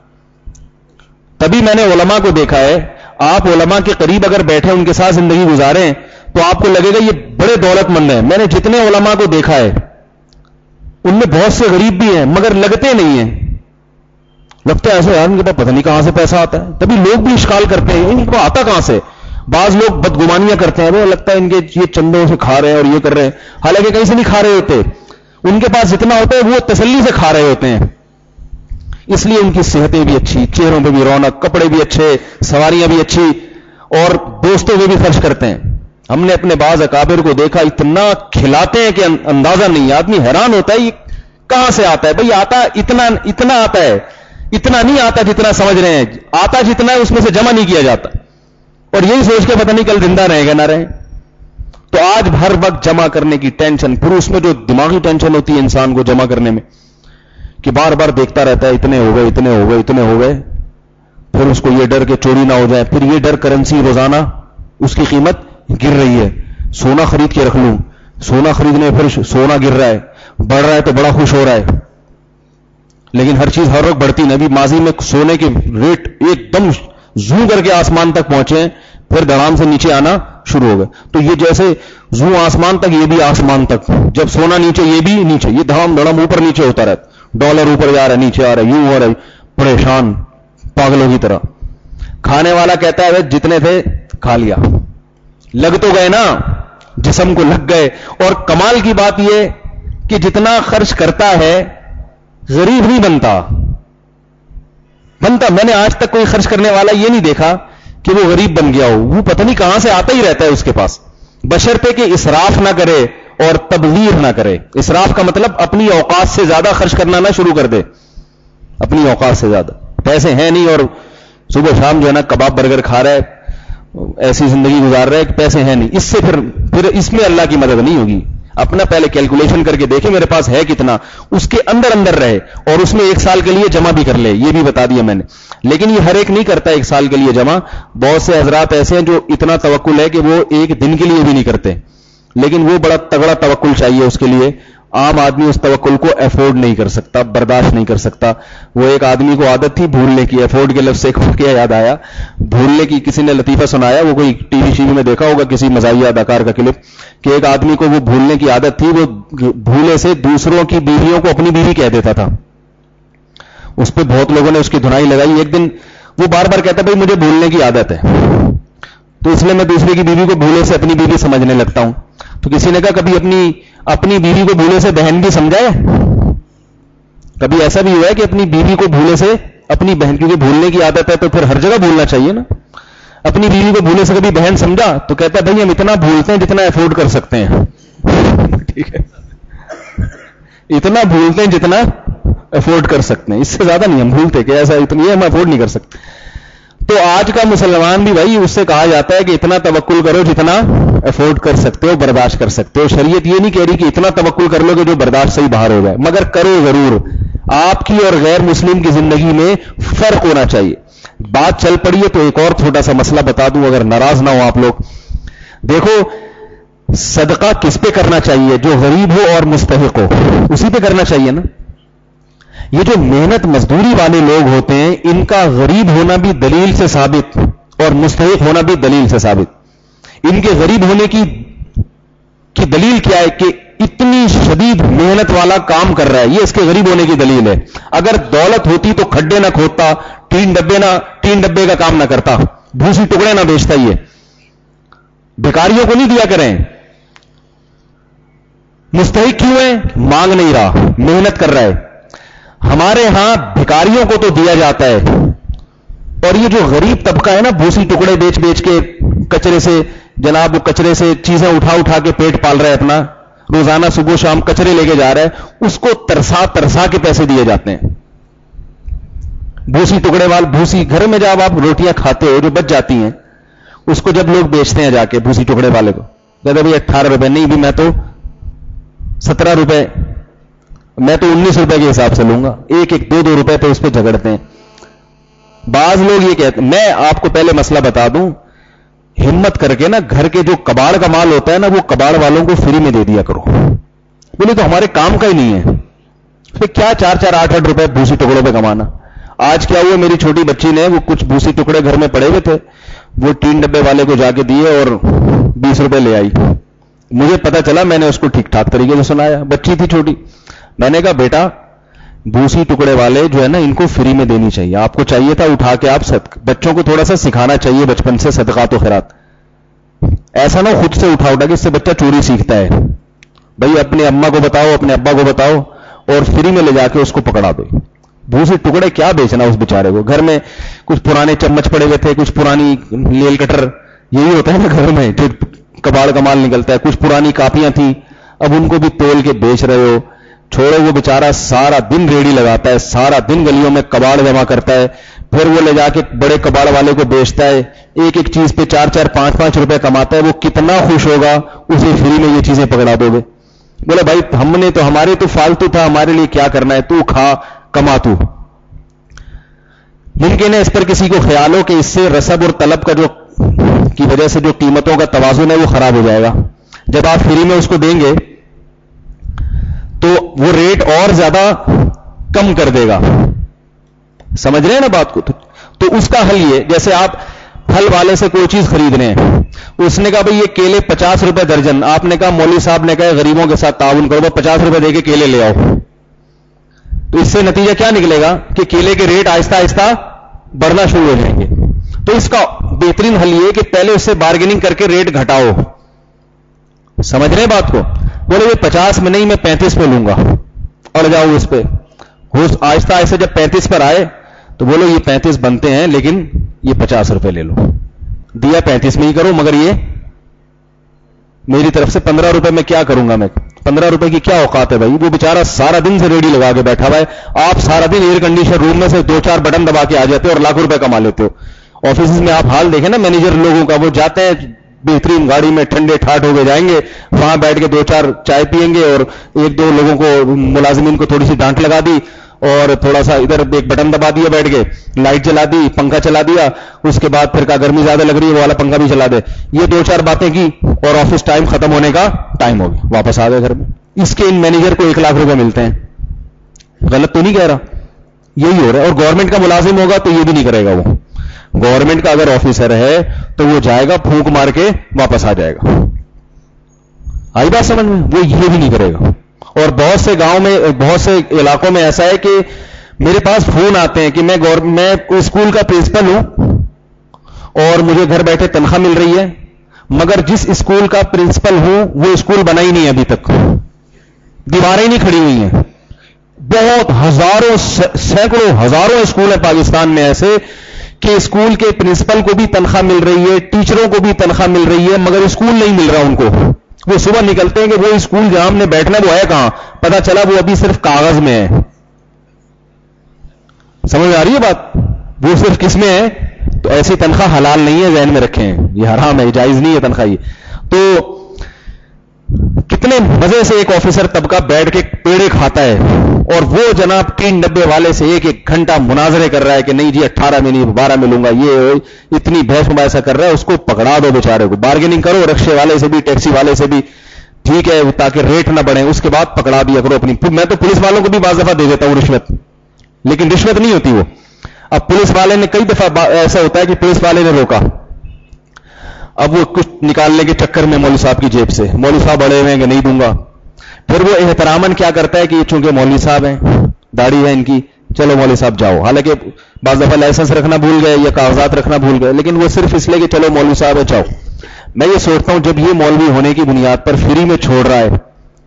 تبھی میں نے علماء کو دیکھا ہے، آپ علماء کے قریب اگر بیٹھے ان کے ساتھ زندگی گزاریں تو آپ کو لگے گا یہ بڑے دولت مند ہیں. میں نے جتنے علماء کو دیکھا ہے ان میں بہت سے غریب بھی ہیں مگر لگتے نہیں ہیں. لگتا ہے ایسے یار ان کے پاس پتہ نہیں کہاں سے پیسہ آتا ہے. تبھی لوگ بھی اشکال کرتے ہیں ان کو آتا کہاں سے. بعض لوگ بدگمانیاں کرتے ہیں، وہ لگتا ہے ان کے یہ چندوں سے کھا رہے ہیں اور یہ کر رہے ہیں، حالانکہ کہیں سے نہیں کھا رہے ہوتے. ان کے پاس جتنا ہوتا ہے وہ تسلی سے کھا رہے ہوتے ہیں. اس لیے ان کی صحتیں بھی اچھی، چہروں پہ بھی رونق، کپڑے بھی اچھے، سواریاں بھی اچھی، اور دوستوں پہ بھی خرچ کرتے ہیں. ہم نے اپنے بعض اکابر کو دیکھا اتنا کھلاتے ہیں کہ اندازہ نہیں. آدمی حیران ہوتا ہے یہ کہاں سے آتا ہے. بھئی آتا اتنا آتا ہے، اتنا نہیں آتا جتنا سمجھ رہے ہیں. آتا جتنا ہے اس میں سے جمع نہیں کیا جاتا، اور یہی سوچ کے پتہ نہیں کل زندہ رہے گا نہ رہے. تو آج ہر وقت جمع کرنے کی ٹینشن، پھر اس میں جو دماغی ٹینشن ہوتی ہے انسان کو جمع کرنے میں کہ بار بار دیکھتا رہتا ہے اتنے ہو گئے اتنے ہو گئے اتنے ہو گئے. پھر اس کو یہ ڈر کہ چوری نہ ہو جائے، پھر یہ ڈر کرنسی روزانہ اس کی قیمت گر رہی ہے. سونا خرید کے رکھ لوں، سونا خریدنے پھر سونا گر رہا ہے، بڑھ رہا ہے تو بڑا خوش ہو رہا ہے، لیکن ہر چیز ہر وقت بڑھتی نہیں. ابھی ماضی میں سونے کے ریٹ ایک دم زو کر کے آسمان تک پہنچے، پھر دھڑام سے نیچے آنا شروع ہو گئے. تو یہ جیسے زو آسمان تک، یہ بھی آسمان تک، جب سونا نیچے یہ بھی نیچے، یہ دھڑام اوپر نیچے ہوتا رہتا. ڈالر اوپر جا رہا ہے نیچے آ رہا ہے، یوں ہو رہا ہے، پریشان پاگلوں کی طرح. کھانے والا کہتا ہے جتنے تھے کھا لیا. لگ تو گئے نا، جسم کو لگ گئے. اور کمال کی بات یہ کہ جتنا خرچ کرتا ہے غریب نہیں بنتا. میں نے آج تک کوئی خرچ کرنے والا یہ نہیں دیکھا کہ وہ غریب بن گیا ہو. وہ پتہ نہیں کہاں سے آتا ہی رہتا ہے اس کے پاس، بشرطے کہ اسراف نہ کرے اور تبذیر نہ کرے. اسراف کا مطلب اپنی اوقات سے زیادہ خرچ کرنا نہ شروع کر دے. اپنی اوقات سے زیادہ پیسے ہیں نہیں اور صبح شام جو ہے نا کباب برگر کھا رہا ہے، ایسی زندگی گزار رہا ہے کہ پیسے ہیں نہیں. اس سے پھر اس میں اللہ کی مدد نہیں ہوگی. اپنا پہلے کیلکولیشن کر کے دیکھیں میرے پاس ہے کتنا، اس کے اندر رہے اور اس میں 1 سال کے لیے جمع بھی کر لے. یہ بھی بتا دیا میں نے. لیکن یہ ہر ایک نہیں کرتا 1 سال کے لیے جمع. بہت سے حضرات ایسے ہیں جو اتنا توکل ہے کہ وہ 1 دن کے لیے بھی نہیں کرتے، لیکن وہ بڑا تگڑا توکل چاہیے اس کے لیے. عام آدمی اس توکل کو افورڈ نہیں کر سکتا، برداشت نہیں کر سکتا. وہ ایک آدمی کو عادت تھی بھولنے کی. افورڈ کے لفظ سے ایک واقعہ یاد آیا، بھولنے کی. کسی نے لطیفہ سنایا، وہ کوئی ٹی وی میں دیکھا ہوگا کسی مزاحیہ اداکار کا کلپ، کہ ایک آدمی کو وہ بھولنے کی عادت تھی. وہ بھولے سے دوسروں کی بیویوں کو اپنی بیوی کہہ دیتا تھا. اس پہ بہت لوگوں نے اس کی دھنائی لگائی. ایک دن وہ بار بار کہتا بھائی مجھے بھولنے کی عادت ہے، تو اس لیے میں دوسرے کی بیوی کو بھولے سے اپنی بیوی سمجھنے لگتا ہوں. تو کسی نے کہا کبھی اپنی بیوی کو بھولے سے بہن بھی سمجھا ہے؟ کبھی ایسا بھی ہوا ہے کہ اپنی بیوی کو بھولے سے, اپنی بہن, کیونکہ بھولنے کی عادت ہے تو پھر ہر جگہ بھولنا چاہیے نا, اپنی بیوی کو بھولے سے کبھی بہن سمجھا تو کہتا ہے بھائی ہم اتنا بھولتے ہیں جتنا افورڈ کر سکتے ہیں. ٹھیک ہے, اتنا بھولتے ہیں جتنا افورڈ کر سکتے ہیں, اس سے زیادہ نہیں ہم بھولتے کہ ایسا اتنا یہ ہم افورڈ نہیں کر سکتے. تو آج کا مسلمان بھی بھائی اس سے کہا جاتا ہے کہ اتنا توکل کرو جتنا افورڈ کر سکتے ہو, برداشت کر سکتے ہو. شریعت یہ نہیں کہہ رہی کہ اتنا توکل کر لو کہ جو برداشت سے ہی باہر ہو جائے, مگر کرو ضرور. آپ کی اور غیر مسلم کی زندگی میں فرق ہونا چاہیے. بات چل پڑی ہے تو ایک اور چھوٹا سا مسئلہ بتا دوں, اگر ناراض نہ ہو آپ لوگ. دیکھو, صدقہ کس پہ کرنا چاہیے؟ جو غریب ہو اور مستحق ہو, اسی پہ کرنا چاہیے نا. یہ جو محنت مزدوری والے لوگ ہوتے ہیں, ان کا غریب ہونا بھی دلیل سے ثابت اور مستحق ہونا بھی دلیل سے ثابت. ان کے غریب ہونے کی دلیل کیا ہے؟ کہ اتنی شدید محنت والا کام کر رہا ہے, یہ اس کے غریب ہونے کی دلیل ہے. اگر دولت ہوتی تو کھڈے نہ کھودتا, تین ڈبے کا کام نہ کرتا, بھوسی ٹکڑے نہ بیچتا. یہ بھکاریوں کو نہیں دیا کریں. مستحق کیوں ہے؟ مانگ نہیں رہا, محنت کر رہا ہے. ہمارے ہاں بھکاریوں کو تو دیا جاتا ہے, اور یہ جو غریب طبقہ ہے نا, بھوسی ٹکڑے بیچ بیچ کے, کچرے سے جناب کچرے سے چیزیں اٹھا کے پیٹ پال رہا ہے اپنا, روزانہ صبح شام کچرے لے کے جا رہا ہے, اس کو ترسا کے پیسے دیے جاتے ہیں. بھوسی ٹکڑے والے, بھوسی گھر میں جب آپ روٹیاں کھاتے ہو جو بچ جاتی ہیں, اس کو جب لوگ بیچتے ہیں جا کے بھوسی ٹکڑے والے کو, کہتے بھائی 18 روپے, نہیں بھی میں تو 17 روپے, میں تو 19 روپے کے حساب سے لوں گا. ایک 2 روپے پہ اس پہ جھگڑتے ہیں. بعض لوگ یہ کہتے ہیں, میں آپ کو پہلے مسئلہ بتا دوں, ہمت کر کے نا گھر کے جو کباڑ کا مال ہوتا ہے نا, وہ کباڑ والوں کو فری میں دے دیا کرو. بولے تو ہمارے کام کا ہی نہیں ہے, پھر کیا 4 8 روپے بھوسی ٹکڑوں پہ کمانا. آج کیا ہوا, میری چھوٹی بچی نے وہ کچھ بھوسی ٹکڑے گھر میں پڑے ہوئے تھے, وہ 3 ڈبے والے کو جا کے دیے اور 20 روپے لے آئی. مجھے پتا چلا, میں نے اس کو ٹھیک ٹھاک طریقے سے سنایا, بچی تھی چھوٹی. میں نے کہا بیٹا, بھوسی ٹکڑے والے جو ہے نا, ان کو فری میں دینی چاہیے. آپ کو چاہیے تھا اٹھا کے آپ بچوں کو تھوڑا سا سکھانا چاہیے بچپن سے صدقات و خیرات. ایسا نہ خود سے اٹھا کہ اس سے بچہ چوری سیکھتا ہے. بھائی اپنے اما کو بتاؤ, اپنے ابا کو بتاؤ, اور فری میں لے جا کے اس کو پکڑا دو. بھوسی ٹکڑے کیا بیچنا اس بیچارے کو. گھر میں کچھ پرانے چمچ پڑے ہوئے تھے, کچھ پرانی لیل کٹر, یہی ہوتا ہے نا گھر میں جو کباڑ کا مال نکلتا ہے. کچھ پرانی کاپیاں تھیں, اب ان کو بھی تول کے بیچ رہے ہو. چھوڑو, وہ بیچارہ سارا دن ریڑھی لگاتا ہے, سارا دن گلیوں میں کباڑ جمع کرتا ہے, پھر وہ لے جا کے بڑے کباڑ والے کو بیچتا ہے. ایک چیز پہ 4 5 روپے کماتا ہے. وہ کتنا خوش ہوگا, اسے فری میں یہ چیزیں پکڑا دو گے. بولے بھائی ہم نے تو, ہمارے تو فالتو تھا, ہمارے لیے کیا کرنا ہے, تو کھا کما تو. ممکن ہے اس پر کسی کو خیال ہو کہ اس سے رسب اور طلب کا جو کی وجہ سے جو قیمتوں کا توازن ہے وہ خراب ہو جائے گا. جب آپ فری میں اس کو دیں گے تو وہ ریٹ اور زیادہ کم کر دے گا. سمجھ رہے ہیں نا بات کو؟ تو اس کا حل یہ, جیسے آپ پھل والے سے کوئی چیز خرید رہے ہیں, اس نے کہا بھئی یہ کیلے 50 روپے درجن. آپ نے کہا, مولوی صاحب نے کہا غریبوں کے ساتھ تعاون کرو, 50 روپے دے کے کیلے لے آؤ. تو اس سے نتیجہ کیا نکلے گا کہ کیلے کے ریٹ آہستہ آہستہ بڑھنا شروع ہو جائیں گے. تو اس کا بہترین حل یہ کہ پہلے اس سے بارگیننگ کر کے ریٹ گھٹاؤ. سمجھ رہے ہیں بات کو؟ بولے یہ 50 میں نہیں, میں 35 پہ لوں گا, اڑ جاؤ اس پہ. آہستہ آہستہ جب 35 پر آئے تو بولو یہ 35 بنتے ہیں, لیکن یہ 50 روپے لے لو. دیا 35 میں ہی کرو, مگر یہ میری طرف سے 15 روپے میں کیا کروں گا. میں 15 روپے کی کیا اوقات ہے بھائی؟ وہ بیچارہ سارا دن سے ریڈی لگا کے بیٹھا ہوا ہے, آپ سارا دن ایئر کنڈیشن روم میں سے 2 4 بٹن دبا کے آ جاتے ہو اور لاکھوں روپے کما لیتے ہو. آفیسز میں آپ حال دیکھیں نا مینیجر لوگوں کا, وہ جاتے ہیں بہترین گاڑی میں ٹھنڈے ٹھاٹ ہو کے جائیں گے, وہاں بیٹھ کے 2 4 چائے پیئیں گے, اور 1 2 لوگوں کو ملازمین کو تھوڑی سی ڈانٹ لگا دی, اور تھوڑا سا ادھر ایک بٹن دبا دیا بیٹھ کے, لائٹ جلا دی, پنکھا چلا دیا, اس کے بعد پھر کہا گرمی زیادہ لگ رہی ہے, وہ والا پنکھا بھی چلا دے. یہ 2 4 باتیں کی اور آفس ٹائم ختم ہونے کا ٹائم ہو گیا, واپس آ گئے گھر میں. اس کے ان مینیجر کو 1 لاکھ روپے ملتے ہیں. غلط تو نہیں کہہ رہا, یہی ہو رہا ہے. اور گورنمنٹ کا ملازم ہوگا تو یہ بھی نہیں کرے گا. وہ گورنمنٹ کا اگر آفیسر ہے تو وہ جائے گا پھونک مار کے واپس آ جائے گا. آئی بات سمجھ میں؟ وہ یہ بھی نہیں کرے گا. اور بہت سے گاؤں میں, بہت سے علاقوں میں ایسا ہے کہ میرے پاس فون آتے ہیں کہ میں اسکول کا پرنسپل ہوں اور مجھے گھر بیٹھے تنخواہ مل رہی ہے, مگر جس اسکول کا پرنسپل ہوں وہ اسکول بنا ہی نہیں ابھی تک, دیواریں نہیں کھڑی ہوئی ہیں. بہت ہزاروں سینکڑوں ہزاروں اسکول ہیں پاکستان میں ایسے کہ اسکول کے پرنسپل کو بھی تنخواہ مل رہی ہے, ٹیچروں کو بھی تنخواہ مل رہی ہے, مگر اسکول نہیں مل رہا ان کو. وہ صبح نکلتے ہیں کہ وہ اسکول جہاں ہم نے بیٹھنا وہ ہے کہاں, پتا چلا وہ ابھی صرف کاغذ میں ہے. سمجھ آ رہی ہے بات؟ وہ صرف کس میں ہے؟ تو ایسی تنخواہ حلال نہیں ہے, ذہن میں رکھیں, یہ حرام ہے, جائز نہیں ہے تنخواہ. تو کتنے مزے سے ایک آفیسر طبقہ بیٹھ کے پیڑے کھاتا ہے, اور وہ جناب 390 والے سے ایک گھنٹہ مناظرے کر رہا ہے کہ نہیں جی 18 میں نہیں 12 میں لوں گا, یہ اتنی بحث مباحثہ کر رہا ہے. اس کو پکڑا دو بیچارے کو, بارگیننگ کرو رکشے والے سے بھی, ٹیکسی والے سے بھی, ٹھیک ہے, تاکہ ریٹ نہ بڑھے, اس کے بعد پکڑا دیا کرو اپنی. میں تو پولیس والوں کو بھی بعض دفعہ دے دیتا ہوں رشوت, لیکن رشوت نہیں ہوتی وہ. اب پولیس والے نے کئی دفعہ ایسا ہوتا ہے کہ پولیس والے نے روکا, اب وہ کچھ نکالنے کے چکر میں مولوی صاحب کی جیب سے, مولوی صاحب بڑے ہوئے ہیں کہ نہیں دوں گا. پھر وہ احتراماً کیا کرتا ہے کہ یہ چونکہ مولوی صاحب ہیں, داڑھی ہے ان کی, چلو مولوی صاحب جاؤ. حالانکہ بعض دفعہ لائسنس رکھنا بھول گئے یا کاغذات رکھنا بھول گئے, لیکن وہ صرف اس لیے کہ چلو مولوی صاحب ہے جاؤ. میں یہ سوچتا ہوں جب یہ مولوی ہونے کی بنیاد پر فری میں چھوڑ رہا ہے,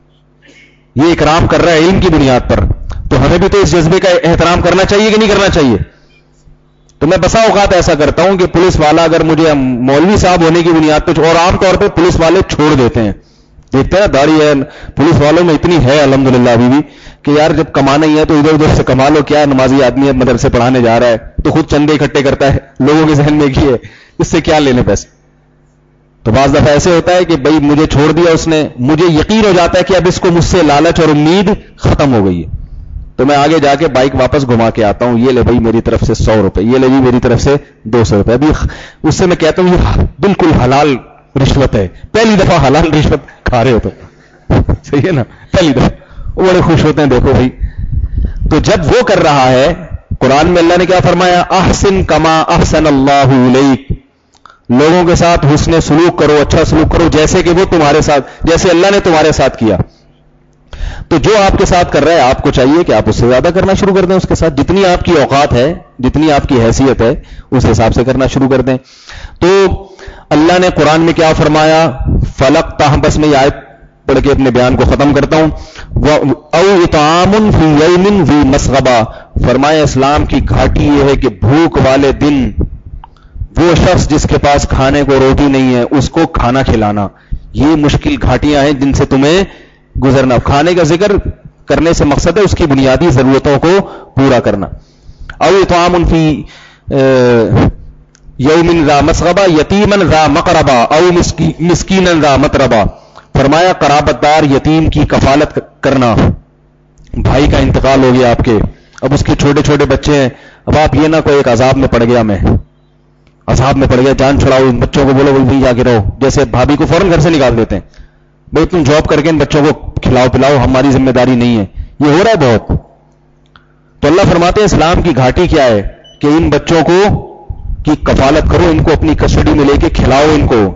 یہ اکرام کر رہا ہے علم کی بنیاد پر, تو ہمیں بھی تو اس جذبے کا احترام کرنا چاہیے کہ نہیں کرنا چاہیے؟ تو میں بسا اوقات ایسا کرتا ہوں کہ پولیس والا اگر مجھے مولوی صاحب ہونے کی بنیاد پہ, اور عام طور پہ پولیس والے چھوڑ دیتے ہیں, دیکھتے ہیں داڑھی ہے پولیس والوں میں اتنی ہے الحمدللہ ابھی بھی کہ یار جب کمانا ہی ہے تو ادھر ادھر سے کما لو, کیا نمازی آدمی ہے مدرسے پڑھانے جا رہا ہے تو خود چندے اکٹھے کرتا ہے, لوگوں کے ذہن میں کی ہے اس سے کیا لینے پیسے. تو بعض دفعہ ایسے ہوتا ہے کہ بھائی مجھے چھوڑ دیا اس نے, مجھے یقین ہو جاتا ہے کہ اب اس کو مجھ سے لالچ اور امید ختم ہو گئی ہے, تو میں آگے جا کے بائک واپس گھما کے آتا ہوں, یہ لے بھائی میری طرف سے 100 روپے, یہ لے جی میری طرف سے 200 روپے. ابھی اس سے میں کہتا ہوں یہ بالکل حلال رشوت ہے, پہلی دفعہ حلال رشوت کھا رہے ہو تو صحیح ہے نا, پہلی دفعہ. وہ بڑے خوش ہوتے ہیں, دیکھو بھائی. تو جب وہ کر رہا ہے, قرآن میں اللہ نے کیا فرمایا, احسن کما احسن اللہ الیک, لوگوں کے ساتھ حسن سلوک کرو, اچھا سلوک کرو جیسے کہ وہ تمہارے ساتھ, جیسے اللہ نے تمہارے ساتھ کیا. تو جو آپ کے ساتھ کر رہا ہے آپ کو چاہیے کہ آپ اس سے زیادہ کرنا شروع کر دیں اس کے ساتھ, جتنی آپ کی اوقات ہے, جتنی آپ کی حیثیت ہے اس حساب سے کرنا شروع کر دیں. تو اللہ نے قرآن میں کیا فرمایا, فلق تاہ, بس میں یہ آیت پڑھ کے اپنے بیان کو ختم کرتا ہوں. او اطعام فی یوم ذی مسغبہ, فرمایا اسلام کی گھاٹی یہ ہے کہ بھوک والے دن وہ شخص جس کے پاس کھانے کو روٹی نہیں ہے اس کو کھانا کھلانا. یہ مشکل گھاٹیاں ہیں جن سے تمہیں گزرنا. کھانے کا ذکر کرنے سے مقصد ہے اس کی بنیادی ضرورتوں کو پورا کرنا. او اطعام فی یوم ذا مسغبہ یتیما ذا مقربہ او مسکینا ذا متربہ, فرمایا قرابت دار یتیم کی کفالت کرنا. بھائی کا انتقال ہو گیا آپ کے, اب اس کے چھوٹے چھوٹے بچے ہیں, اب آپ یہ نہ کوئی ایک عذاب میں پڑ گیا, میں عذاب میں پڑ گیا, جان چھڑاؤ ان بچوں کو, بولو بھائی جا کے رہو, جیسے بھابھی کو فوراً گھر سے نکال دیتے ہیں, بھائی تم جاب کر کے ان بچوں کو کھلاؤ پلاؤ, ہماری ذمہ داری نہیں ہے. یہ ہو رہا ہے بہت. تو اللہ فرماتے ہیں اسلام کی گھاٹی کیا ہے کہ ان بچوں کو کی کفالت کرو, ان کو اپنی کسٹڈی میں لے کے کھلاؤ ان کو.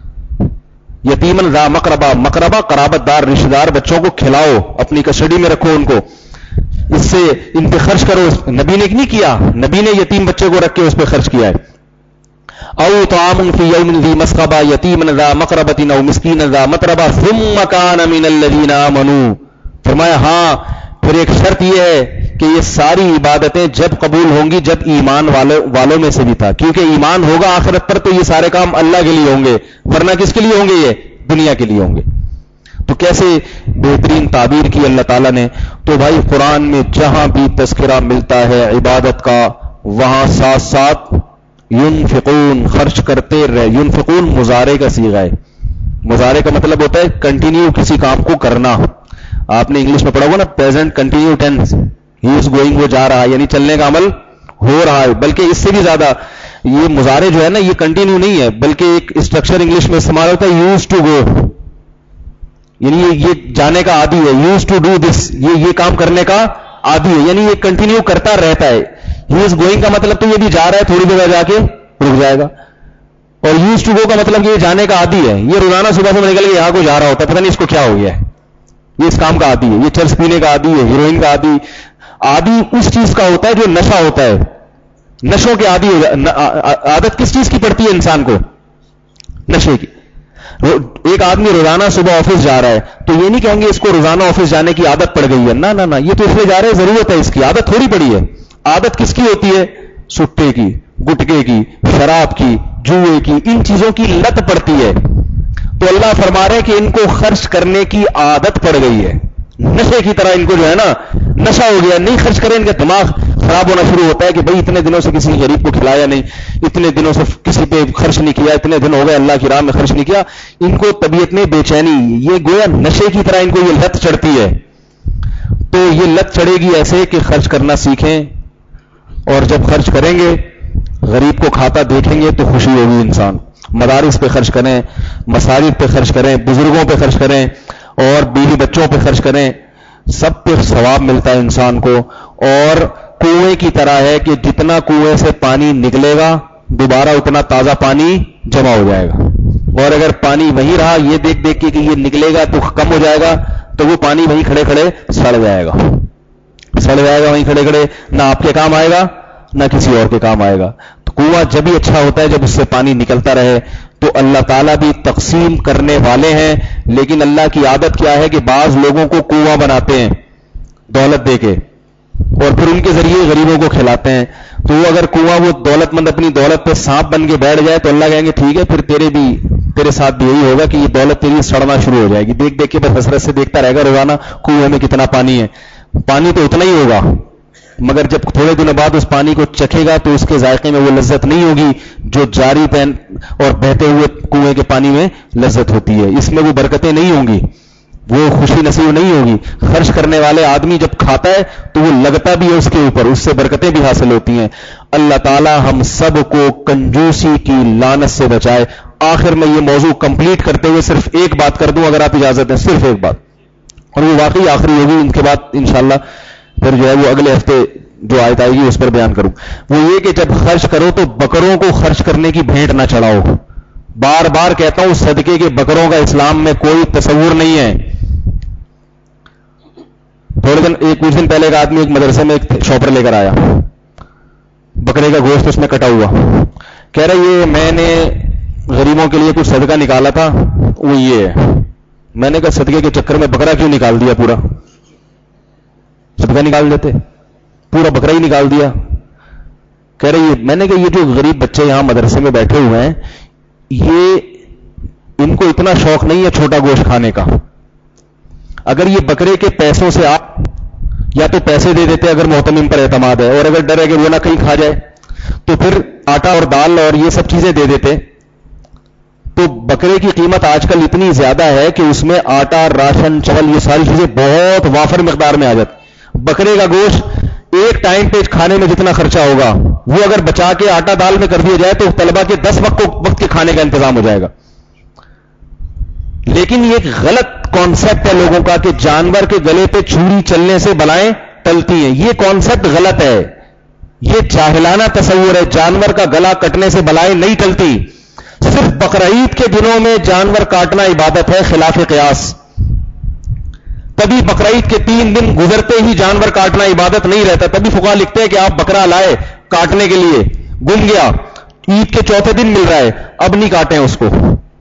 یتیمن ذا مقربہ, مقربہ قرابت دار رشتہ دار بچوں کو کھلاؤ, اپنی کسٹڈی میں رکھو ان کو, اس سے ان پہ خرچ کرو. نبی نے نہیں کیا, نبی نے یتیم بچے کو رکھ کے اس پہ خرچ کیا ہے. او طعام فی یوم ذی مسغبہ یتیما ذا مقربۃ او مسکینا ذا متربہ ثم کان من الذین آمنوا, فرمایا ہاں پھر ایک شرط یہ ہے کہ یہ ساری عبادتیں جب قبول ہوں گی جب ایمان والوں میں سے بھی تھا, کیونکہ ایمان ہوگا آخرت پر تو یہ سارے کام اللہ کے لیے ہوں گے, ورنہ کس کے لیے ہوں گے, یہ دنیا کے لیے ہوں گے. تو کیسے بہترین تعبیر کی اللہ تعالیٰ نے. تو بھائی قرآن میں جہاں بھی تذکرہ ملتا ہے عبادت کا, وہاں ساتھ ساتھ ينفقون, خرچ کرتے رہے. ينفقون مضارع کا صیغہ ہے, مضارع کا مطلب ہوتا ہے کنٹینیو کسی کام کو کرنا. آپ نے انگلش میں پڑھا ہوگا نا present continuous tense, he is going, وہ جا رہا ہے, یعنی چلنے کا عمل ہو رہا ہے. بلکہ اس سے بھی زیادہ یہ مضارع جو ہے نا یہ کنٹینیو نہیں ہے, بلکہ ایک اسٹرکچر انگلش میں استعمال ہوتا ہے یوز ٹو گو, یعنی یہ جانے کا عادی ہے. یوز ٹو ڈو دس, یہ کام کرنے کا عادی ہے, یعنی یہ کنٹینیو کرتا رہتا ہے. ہی از گوئنگ کا مطلب تو یہ بھی جا رہا ہے, تھوڑی دیر جا کے رک جائے گا. اور یوز ٹو گو کا مطلب یہ جانے کا عادی ہے, یہ روزانہ صبح سے نکل کے یہاں کو جا رہا ہوتا ہے, پتہ نہیں اس کو کیا ہو گیا ہے, یہ اس کام کا عادی ہے. یہ چرس پینے کا عادی ہے, ہیروئن کا عادی. عادی اس چیز کا ہوتا ہے جو نشہ ہوتا ہے, نشوں کے عادی ہو جائے. عادت کس چیز کی پڑتی ہے انسان کو؟ نشے کی. ایک آدمی روزانہ صبح آفس جا رہا ہے تو یہ نہیں کہیں گے اس کو روزانہ آفس جانے کی عادت پڑ گئی ہے، نہ نہ نہ، یہ تو اس لیے جا رہے ہیں، ضرورت ہے اس کی، عادت تھوڑی پڑی ہے۔ عادت کس کی ہوتی ہے؟ سٹے کی، گٹکے کی، شراب کی، جوئے کی، ان چیزوں کی لت پڑتی ہے۔ تو اللہ فرما رہے کہ ان کو خرچ کرنے کی عادت پڑ گئی ہے، نشے کی طرح ان کو جو ہے نا نشہ ہو گیا، نہیں خرچ کریں ان کا دماغ خراب ہونا شروع ہوتا ہے کہ بھئی اتنے دنوں سے کسی غریب کو کھلایا نہیں، اتنے دنوں سے کسی پہ خرچ نہیں کیا، اتنے دن ہو گئے اللہ کی راہ میں خرچ نہیں کیا، ان کو طبیعت میں بے چینی، یہ گویا نشے کی طرح ان کو یہ لت چڑھتی ہے۔ تو یہ لت چڑھے گی ایسے کہ خرچ کرنا سیکھیں، اور جب خرچ کریں گے غریب کو کھاتا دیکھیں گے تو خوشی ہوگی انسان۔ مدارس پہ خرچ کریں، مصارف پہ خرچ کریں، بزرگوں پہ خرچ کریں، اور بیوی بچوں پہ خرچ کریں، سب پہ ثواب ملتا ہے انسان کو۔ اور کنویں کی طرح ہے کہ جتنا کنویں سے پانی نکلے گا دوبارہ اتنا تازہ پانی جمع ہو جائے گا، اور اگر پانی وہیں رہا یہ دیکھ دیکھ کے کہ یہ نکلے گا تو کم ہو جائے گا تو وہ پانی وہیں کھڑے کھڑے سڑ جائے گا، سڑ جائے گا وہیں کھڑے کھڑے، نہ آپ کے کام آئے گا نہ کسی اور کے کام آئے گا۔ تو کنواں جب ہی اچھا ہوتا ہے جب اس سے پانی نکلتا رہے۔ تو اللہ تعالیٰ بھی تقسیم کرنے والے ہیں، لیکن اللہ کی عادت کیا ہے کہ بعض لوگوں کو کنواں بناتے ہیں دولت دے کے، اور پھر ان کے ذریعے غریبوں کو کھلاتے ہیں۔ تو وہ اگر کنواں وہ دولت مند اپنی دولت پہ سانپ بن کے بیٹھ جائے تو اللہ کہیں گے ٹھیک ہے، پھر تیرے ساتھ بھی یہی ہوگا کہ یہ دولت تیری سڑنا شروع ہو جائے گی، دیکھ دیکھ کے بس حسرت سے دیکھتا رہے گا روزانہ کنویں میں کتنا پانی ہے۔ پانی تو اتنا ہی ہوگا، مگر جب تھوڑے دنوں بعد اس پانی کو چکھے گا تو اس کے ذائقے میں وہ لذت نہیں ہوگی جو جاری پین اور بہتے ہوئے کنویں کے پانی میں لذت ہوتی ہے، اس میں وہ برکتیں نہیں ہوں گی، وہ خوشی نصیب نہیں ہوگی۔ خرچ کرنے والے آدمی جب کھاتا ہے تو وہ لگتا بھی ہے اس کے اوپر، اس سے برکتیں بھی حاصل ہوتی ہیں۔ اللہ تعالی ہم سب کو کنجوسی کی لعنت سے بچائے۔ آخر میں یہ موضوع کمپلیٹ کرتے ہوئے صرف ایک بات کر دوں اگر آپ اجازت دیں، صرف ایک بات، اور وہ واقعی آخری ہوگی، ان کے بعد انشاءاللہ پھر جو ہے وہ اگلے ہفتے جو آیت آئے گی اس پر بیان کروں۔ وہ یہ کہ جب خرچ کرو تو بکروں کو خرچ کرنے کی بھیٹ نہ چڑھاؤ۔ بار بار کہتا ہوں صدقے کے بکروں کا اسلام میں کوئی تصور نہیں ہے۔ کچھ دن پہلے ایک آدمی ایک مدرسے میں ایک شاپر لے کر آیا، بکرے کا گوشت اس میں کٹا ہوا، کہہ رہا یہ میں نے غریبوں کے لیے کچھ صدقہ نکالا تھا، وہ یہ ہے۔ میں نے کہا صدقے کے چکر میں بکرا کیوں نکال دیا؟ پورا صدقہ نکال دیتے، پورا بکرا ہی نکال دیا۔ کہہ رہے میں نے کہا یہ جو غریب بچے یہاں مدرسے میں بیٹھے ہوئے ہیں یہ ان کو اتنا شوق نہیں ہے چھوٹا گوشت کھانے کا، اگر یہ بکرے کے پیسوں سے آپ یا تو پیسے دے دیتے اگر محتمم پر اعتماد ہے، اور اگر ڈر ہے کہ وہ نہ کہیں کھا جائے تو پھر آٹا اور دال اور یہ سب چیزیں دے دیتے۔ تو بکرے کی قیمت آج کل اتنی زیادہ ہے کہ اس میں آٹا، راشن، چاول، یہ ساری چیزیں بہت وافر مقدار میں آ جاتی۔ بکرے کا گوشت ایک ٹائم پہ کھانے میں جتنا خرچہ ہوگا وہ اگر بچا کے آٹا دال میں کر دیا جائے تو طلبہ کے 10 وقت کے کھانے کا انتظام ہو جائے گا۔ لیکن یہ ایک غلط کانسیپٹ ہے لوگوں کا کہ جانور کے گلے پہ چھری چلنے سے بلائیں ٹلتی ہیں، یہ کانسیپٹ غلط ہے، یہ جاہلانہ تصور ہے۔ جانور کا گلا کٹنے سے بلائیں نہیں ٹلتی، صرف بقرعید کے دنوں میں جانور کاٹنا عبادت ہے خلاف قیاس، تبھی بقرعید کے 3 دن گزرتے ہی جانور کاٹنا عبادت نہیں رہتا، تبھی فقہا لکھتے ہیں کہ آپ بکرا لائے کاٹنے کے لیے، گم گیا، عید کے 4تھے دن مل رہا ہے، اب نہیں کاٹیں اس کو،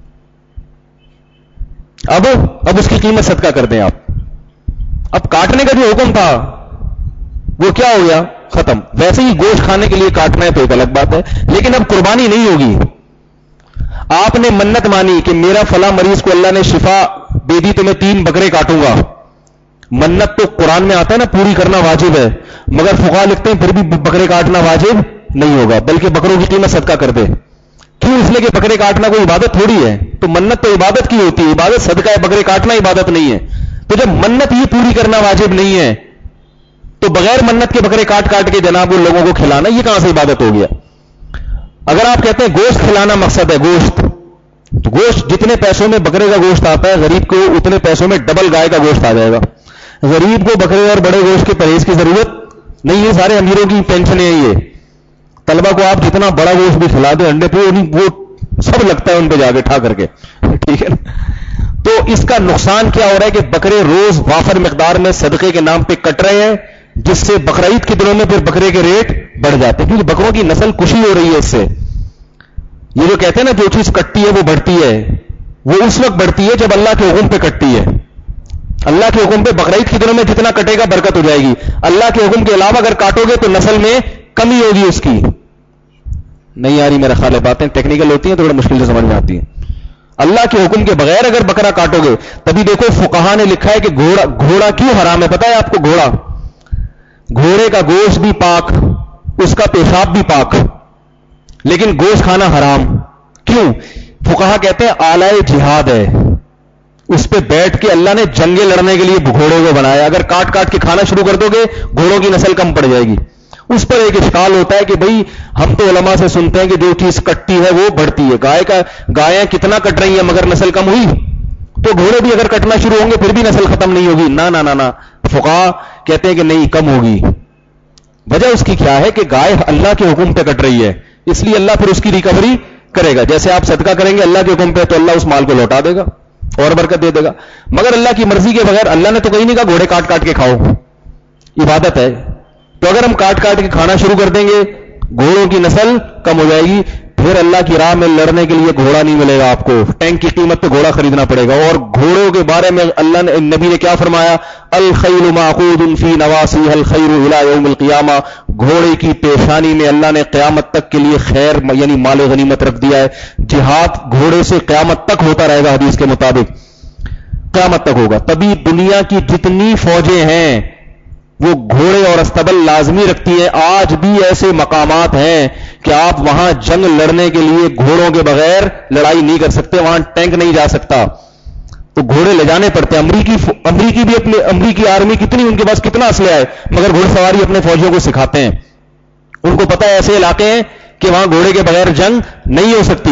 اب اس کی قیمت صدقہ کر دیں آپ۔ اب کاٹنے کا جو حکم تھا وہ کیا ہو گیا؟ ختم۔ ویسے ہی گوشت کھانے کے لیے کاٹنا ہے تو ایک الگ بات ہے، لیکن اب قربانی نہیں ہوگی۔ آپ نے منت مانی کہ میرا فلاں مریض کو اللہ نے شفا دے دی تو میں 3 بکرے کاٹوں گا، منت تو قرآن میں آتا ہے نا پوری کرنا واجب ہے، مگر فقہا لکھتے ہیں پھر بھی بکرے کاٹنا واجب نہیں ہوگا، بلکہ بکروں کی قیمت صدقہ کر دے۔ کیوں؟ اس لیے کہ بکرے کاٹنا کوئی عبادت تھوڑی ہے، تو منت تو عبادت کی ہوتی ہے، عبادت صدقہ ہے، بکرے کاٹنا عبادت نہیں ہے۔ تو جب منت یہ پوری کرنا واجب نہیں ہے تو بغیر منت کے بکرے کاٹ کاٹ کے جناب ان لوگوں کو کھلانا یہ کہاں سے عبادت ہو گیا؟ اگر آپ کہتے ہیں گوشت کھلانا مقصد ہے، گوشت تو گوشت جتنے پیسوں میں بکرے کا گوشت آتا ہے غریب کو اتنے پیسوں میں ڈبل گائے کا گوشت آ جائے گا۔ غریب کو بکرے اور بڑے گوشت کے پرہیز کی ضرورت نہیں ہے، سارے امیروں کی پینشن ہے یہ۔ طلبہ کو آپ جتنا بڑا گوشت بھی کھلا دیں، انڈے پہ وہ سب لگتا ہے ان پہ جا کے ٹھا کر کے، ٹھیک ہے نا؟ تو اس کا نقصان کیا ہو رہا ہے کہ بکرے روز وافر مقدار میں صدقے کے نام پہ کٹ رہے ہیں، جس سے بقرعید کے دنوں میں پھر بکرے کے ریٹ بڑھ جاتے ہیں، کیونکہ بکروں کی نسل کشی ہو رہی ہے اس سے۔ یہ جو کہتے ہیں نا جو چیز کٹتی ہے وہ بڑھتی ہے، وہ اس وقت بڑھتی ہے جب اللہ کے حکم پہ کٹتی ہے. اللہ کے حکم پہ بقرعید کے دنوں میں جتنا کٹے گا برکت ہو جائے گی. اللہ کے حکم کے علاوہ اگر کاٹو گے تو نسل میں کمی ہوگی اس کی. نہیں آ رہی میرا خیال ہے، باتیں ٹیکنیکل ہوتی ہیں تو بڑا مشکل سے سمجھ میں آتی ہیں. اللہ کے حکم کے بغیر اگر بکرا کاٹو گے، تبھی دیکھو فقہا نے لکھا ہے کہ گھوڑا کیوں حرام ہے. پتہ ہے آپ کو؟ گھوڑے کا گوشت بھی پاک، اس کا پیشاب بھی پاک، لیکن گوشت کھانا حرام. کیوں؟ فقہا کہتے ہیں آلہ جہاد ہے، اس پہ بیٹھ کے اللہ نے جنگیں لڑنے کے لیے گھوڑے کو بنایا. اگر کاٹ کاٹ کے کھانا شروع کر دو گے گھوڑوں کی نسل کم پڑ جائے گی. اس پر ایک اشکال ہوتا ہے کہ بھئی ہم تو علماء سے سنتے ہیں کہ جو چیز کٹتی ہے وہ بڑھتی ہے. گائیں کتنا کٹ رہی ہیں مگر نسل کم ہوئی، تو گھوڑے بھی اگر کٹنا شروع ہوں گے پھر بھی نسل ختم نہیں ہوگی. نہ فقہا کہتے ہیں کہ نہیں، کم ہوگی. وجہ اس کی کیا ہے کہ گائے اللہ کے حکم پہ کٹ رہی ہے، اس لیے اللہ پھر اس کی ریکوری کرے گا. جیسے آپ صدقہ کریں گے اللہ کے حکم پہ تو اللہ اس مال کو لوٹا دے گا اور برکت دے دے گا. مگر اللہ کی مرضی کے بغیر اللہ نے تو کہیں نہیں کہا گھوڑے کاٹ کاٹ کے کھاؤ، عبادت ہے. تو اگر ہم کاٹ کاٹ کے کھانا شروع کر دیں گے گھوڑوں کی نسل کم ہو جائے گی. پھر اللہ کی راہ میں لڑنے کے لیے گھوڑا نہیں ملے گا آپ کو، ٹینک کی قیمت پہ گھوڑا خریدنا پڑے گا. اور گھوڑوں کے بارے میں اللہ نے، نبی نے کیا فرمایا؟ الخیل معقود فی نواسیھا الخیر الی یوم القیامہ. گھوڑے کی پیشانی میں اللہ نے قیامت تک کے لیے خیر یعنی مال غنیمت رکھ دیا ہے. جہاد گھوڑے سے قیامت تک ہوتا رہے گا، حدیث کے مطابق قیامت تک ہوگا. تبھی دنیا کی جتنی فوجیں ہیں وہ گھوڑے اور استبل لازمی رکھتی ہیں. آج بھی ایسے مقامات ہیں کہ آپ وہاں جنگ لڑنے کے لیے گھوڑوں کے بغیر لڑائی نہیں کر سکتے، وہاں ٹینک نہیں جا سکتا، تو گھوڑے لے جانے پڑتے ہیں. امریکی بھی امریکی آرمی کتنی، ان کے پاس کتنا اسلحہ ہے، مگر گھوڑ سواری اپنے فوجیوں کو سکھاتے ہیں. ان کو پتہ ہے ایسے علاقے ہیں کہ وہاں گھوڑے کے بغیر جنگ نہیں ہو سکتی.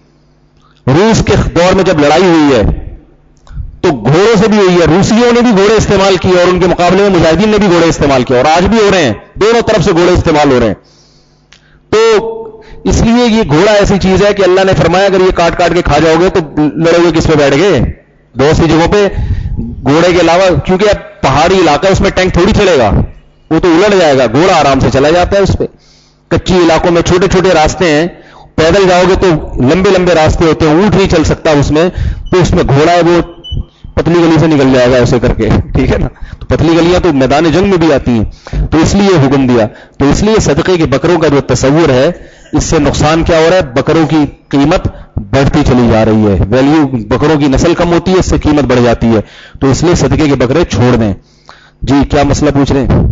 روس کے دور میں جب لڑائی ہوئی ہے تو گھوڑوں سے بھی ہوئی ہے. روسیوں نے بھی گھوڑے استعمال کیے اور ان کے مقابلے میں مجاہدین نے بھی گھوڑے استعمال کیے، اور آج بھی ہو رہے ہیں، دونوں طرف سے گھوڑے استعمال ہو رہے ہیں. تو اس لیے یہ گھوڑا ایسی چیز ہے کہ اللہ نے فرمایا اگر یہ کاٹ کاٹ کے کھا جاؤ گے تو لڑو گے کس پہ بیٹھ گئے؟ بہت سی جگہوں پہ گھوڑے کے علاوہ، کیونکہ اب پہاڑی علاقہ اس میں ٹینک تھوڑی چلے گا، وہ تو الٹ جائے گا. گھوڑا آرام سے چلا جاتا ہے اس پہ. کچی علاقوں میں چھوٹے چھوٹے راستے ہیں، پیدل جاؤ گے تو لمبے لمبے راستے ہوتے ہیں، اونٹ نہیں چل سکتا اس میں، تو اس میں گھوڑا ہے وہ پتلی گلی سے نکل جائے گا ایسے کر کے، ٹھیک ہے نا. تو پتلی گلیاں تو میدان جنگ میں بھی آتی ہیں، تو اس لیے حکم دیا. تو اس لیے صدقے کے بکروں کا جو تصور ہے، اس سے نقصان کیا ہو رہا ہے؟ بکروں کی قیمت بڑھتی چلی جا رہی ہے، ویلیو بکروں کی نسل کم ہوتی ہے، اس سے قیمت بڑھ جاتی ہے. تو اس لیے صدقے کے بکرے چھوڑ دیں. جی کیا مسئلہ پوچھ رہے ہیں؟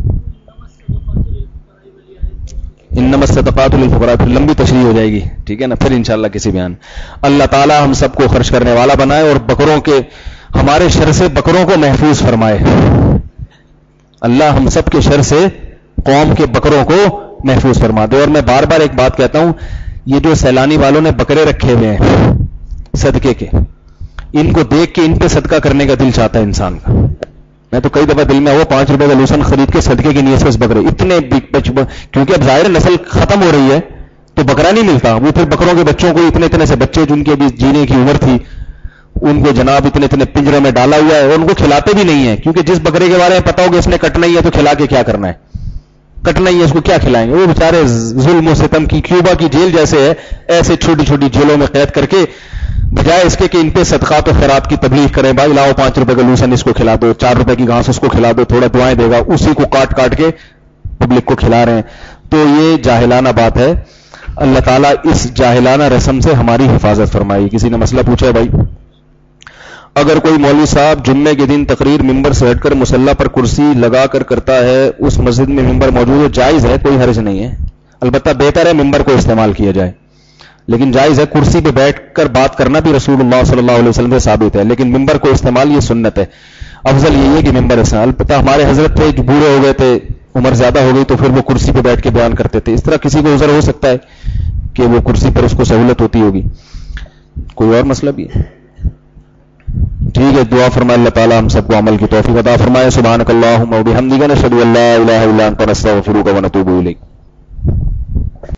انما الصدقات للفقراء، پھر لمبی تشریح ہو جائے گی، ٹھیک ہے نا، پھر انشاءاللہ کسی بیان. اللہ تعالی ہم سب کو خرچ کرنے والا بنائے اور بکروں کے، ہمارے شر سے بکروں کو محفوظ فرمائے. اللہ ہم سب کے شر سے قوم کے بکروں کو محفوظ فرما دے. اور میں بار بار ایک بات کہتا ہوں، یہ جو سیلانی والوں نے بکرے رکھے ہوئے ہیں صدقے کے، ان کو دیکھ کے ان پہ صدقہ کرنے کا دل چاہتا ہے انسان کا. میں تو کئی دفعہ دل میں وہ 5 روپے کا لوسن خرید کے صدقے کی نیت سے بکرے اتنے، کیونکہ اب ظاہر نسل ختم ہو رہی ہے تو بکرا نہیں ملتا. وہ پھر بکروں کے بچوں کو اتنے سے بچے جن کی ابھی جینے کی عمر تھی، ان کو جناب اتنے پنجروں میں ڈالا ہوا ہے، اور ان کو کھلاتے بھی نہیں ہیں، کیونکہ جس بکرے کے بارے میں پتا ہوگا اس نے کٹنا ہی ہے تو کھلا کے کیا کرنا ہے، کٹنا ہی ہے، اس کو کیا کھلائیں گے. وہ بیچارے ظلم و ستم کی کیوبا کی جیل جیسے ہے، ایسے چھوٹی چھوٹی جیلوں میں قید کر کے، بجائے اس کے کہ ان پہ صدقات و خیرات کی تبلیغ کریں، بھائی لاؤ 5 روپے کا لوسن اس کو کھلا دو، 4 روپے کی گھاس اس کو کھلا دو، تھوڑا دعائیں دے گا، اسی کو کاٹ کاٹ کے پبلک کو کھلا رہے ہیں. تو یہ جاہلانہ بات ہے. اللہ تعالیٰ اس جاہلانہ رسم سے ہماری حفاظت فرمائی. کسی نے مسئلہ پوچھا ہے بھائی؟ اگر کوئی مولوی صاحب جمعے کے دن تقریر ممبر سے ہٹ کر مصلی پر کرسی لگا کر کرتا ہے، اس مسجد میں ممبر موجود ہو، جائز ہے، کوئی حرج نہیں ہے. البتہ بہتر ہے ممبر کو استعمال کیا جائے، لیکن جائز ہے. کرسی پہ بیٹھ کر بات کرنا بھی رسول اللہ صلی اللہ علیہ وسلم سے ثابت ہے، لیکن ممبر کو استعمال یہ سنت ہے. افضل یہی ہے کہ ممبر استعمال. البتہ ہمارے حضرت تھے جو بوڑھے ہو گئے تھے، عمر زیادہ ہو گئی، تو پھر وہ کرسی پہ بیٹھ کے بیان کرتے تھے. اس طرح کسی کو عذر ہو سکتا ہے کہ وہ کرسی پر اس کو سہولت ہوتی ہوگی. کوئی اور مسئلہ بھی ہے؟ ٹھیک ہے، دعا فرمائے اللہ تعالی ہم سب کو عمل کی توفیق عطا فرمائے. سبحانک اللہم و بحمدک، نشہد ان لا الہ الا انت، نستغفرک و نتوب الیک.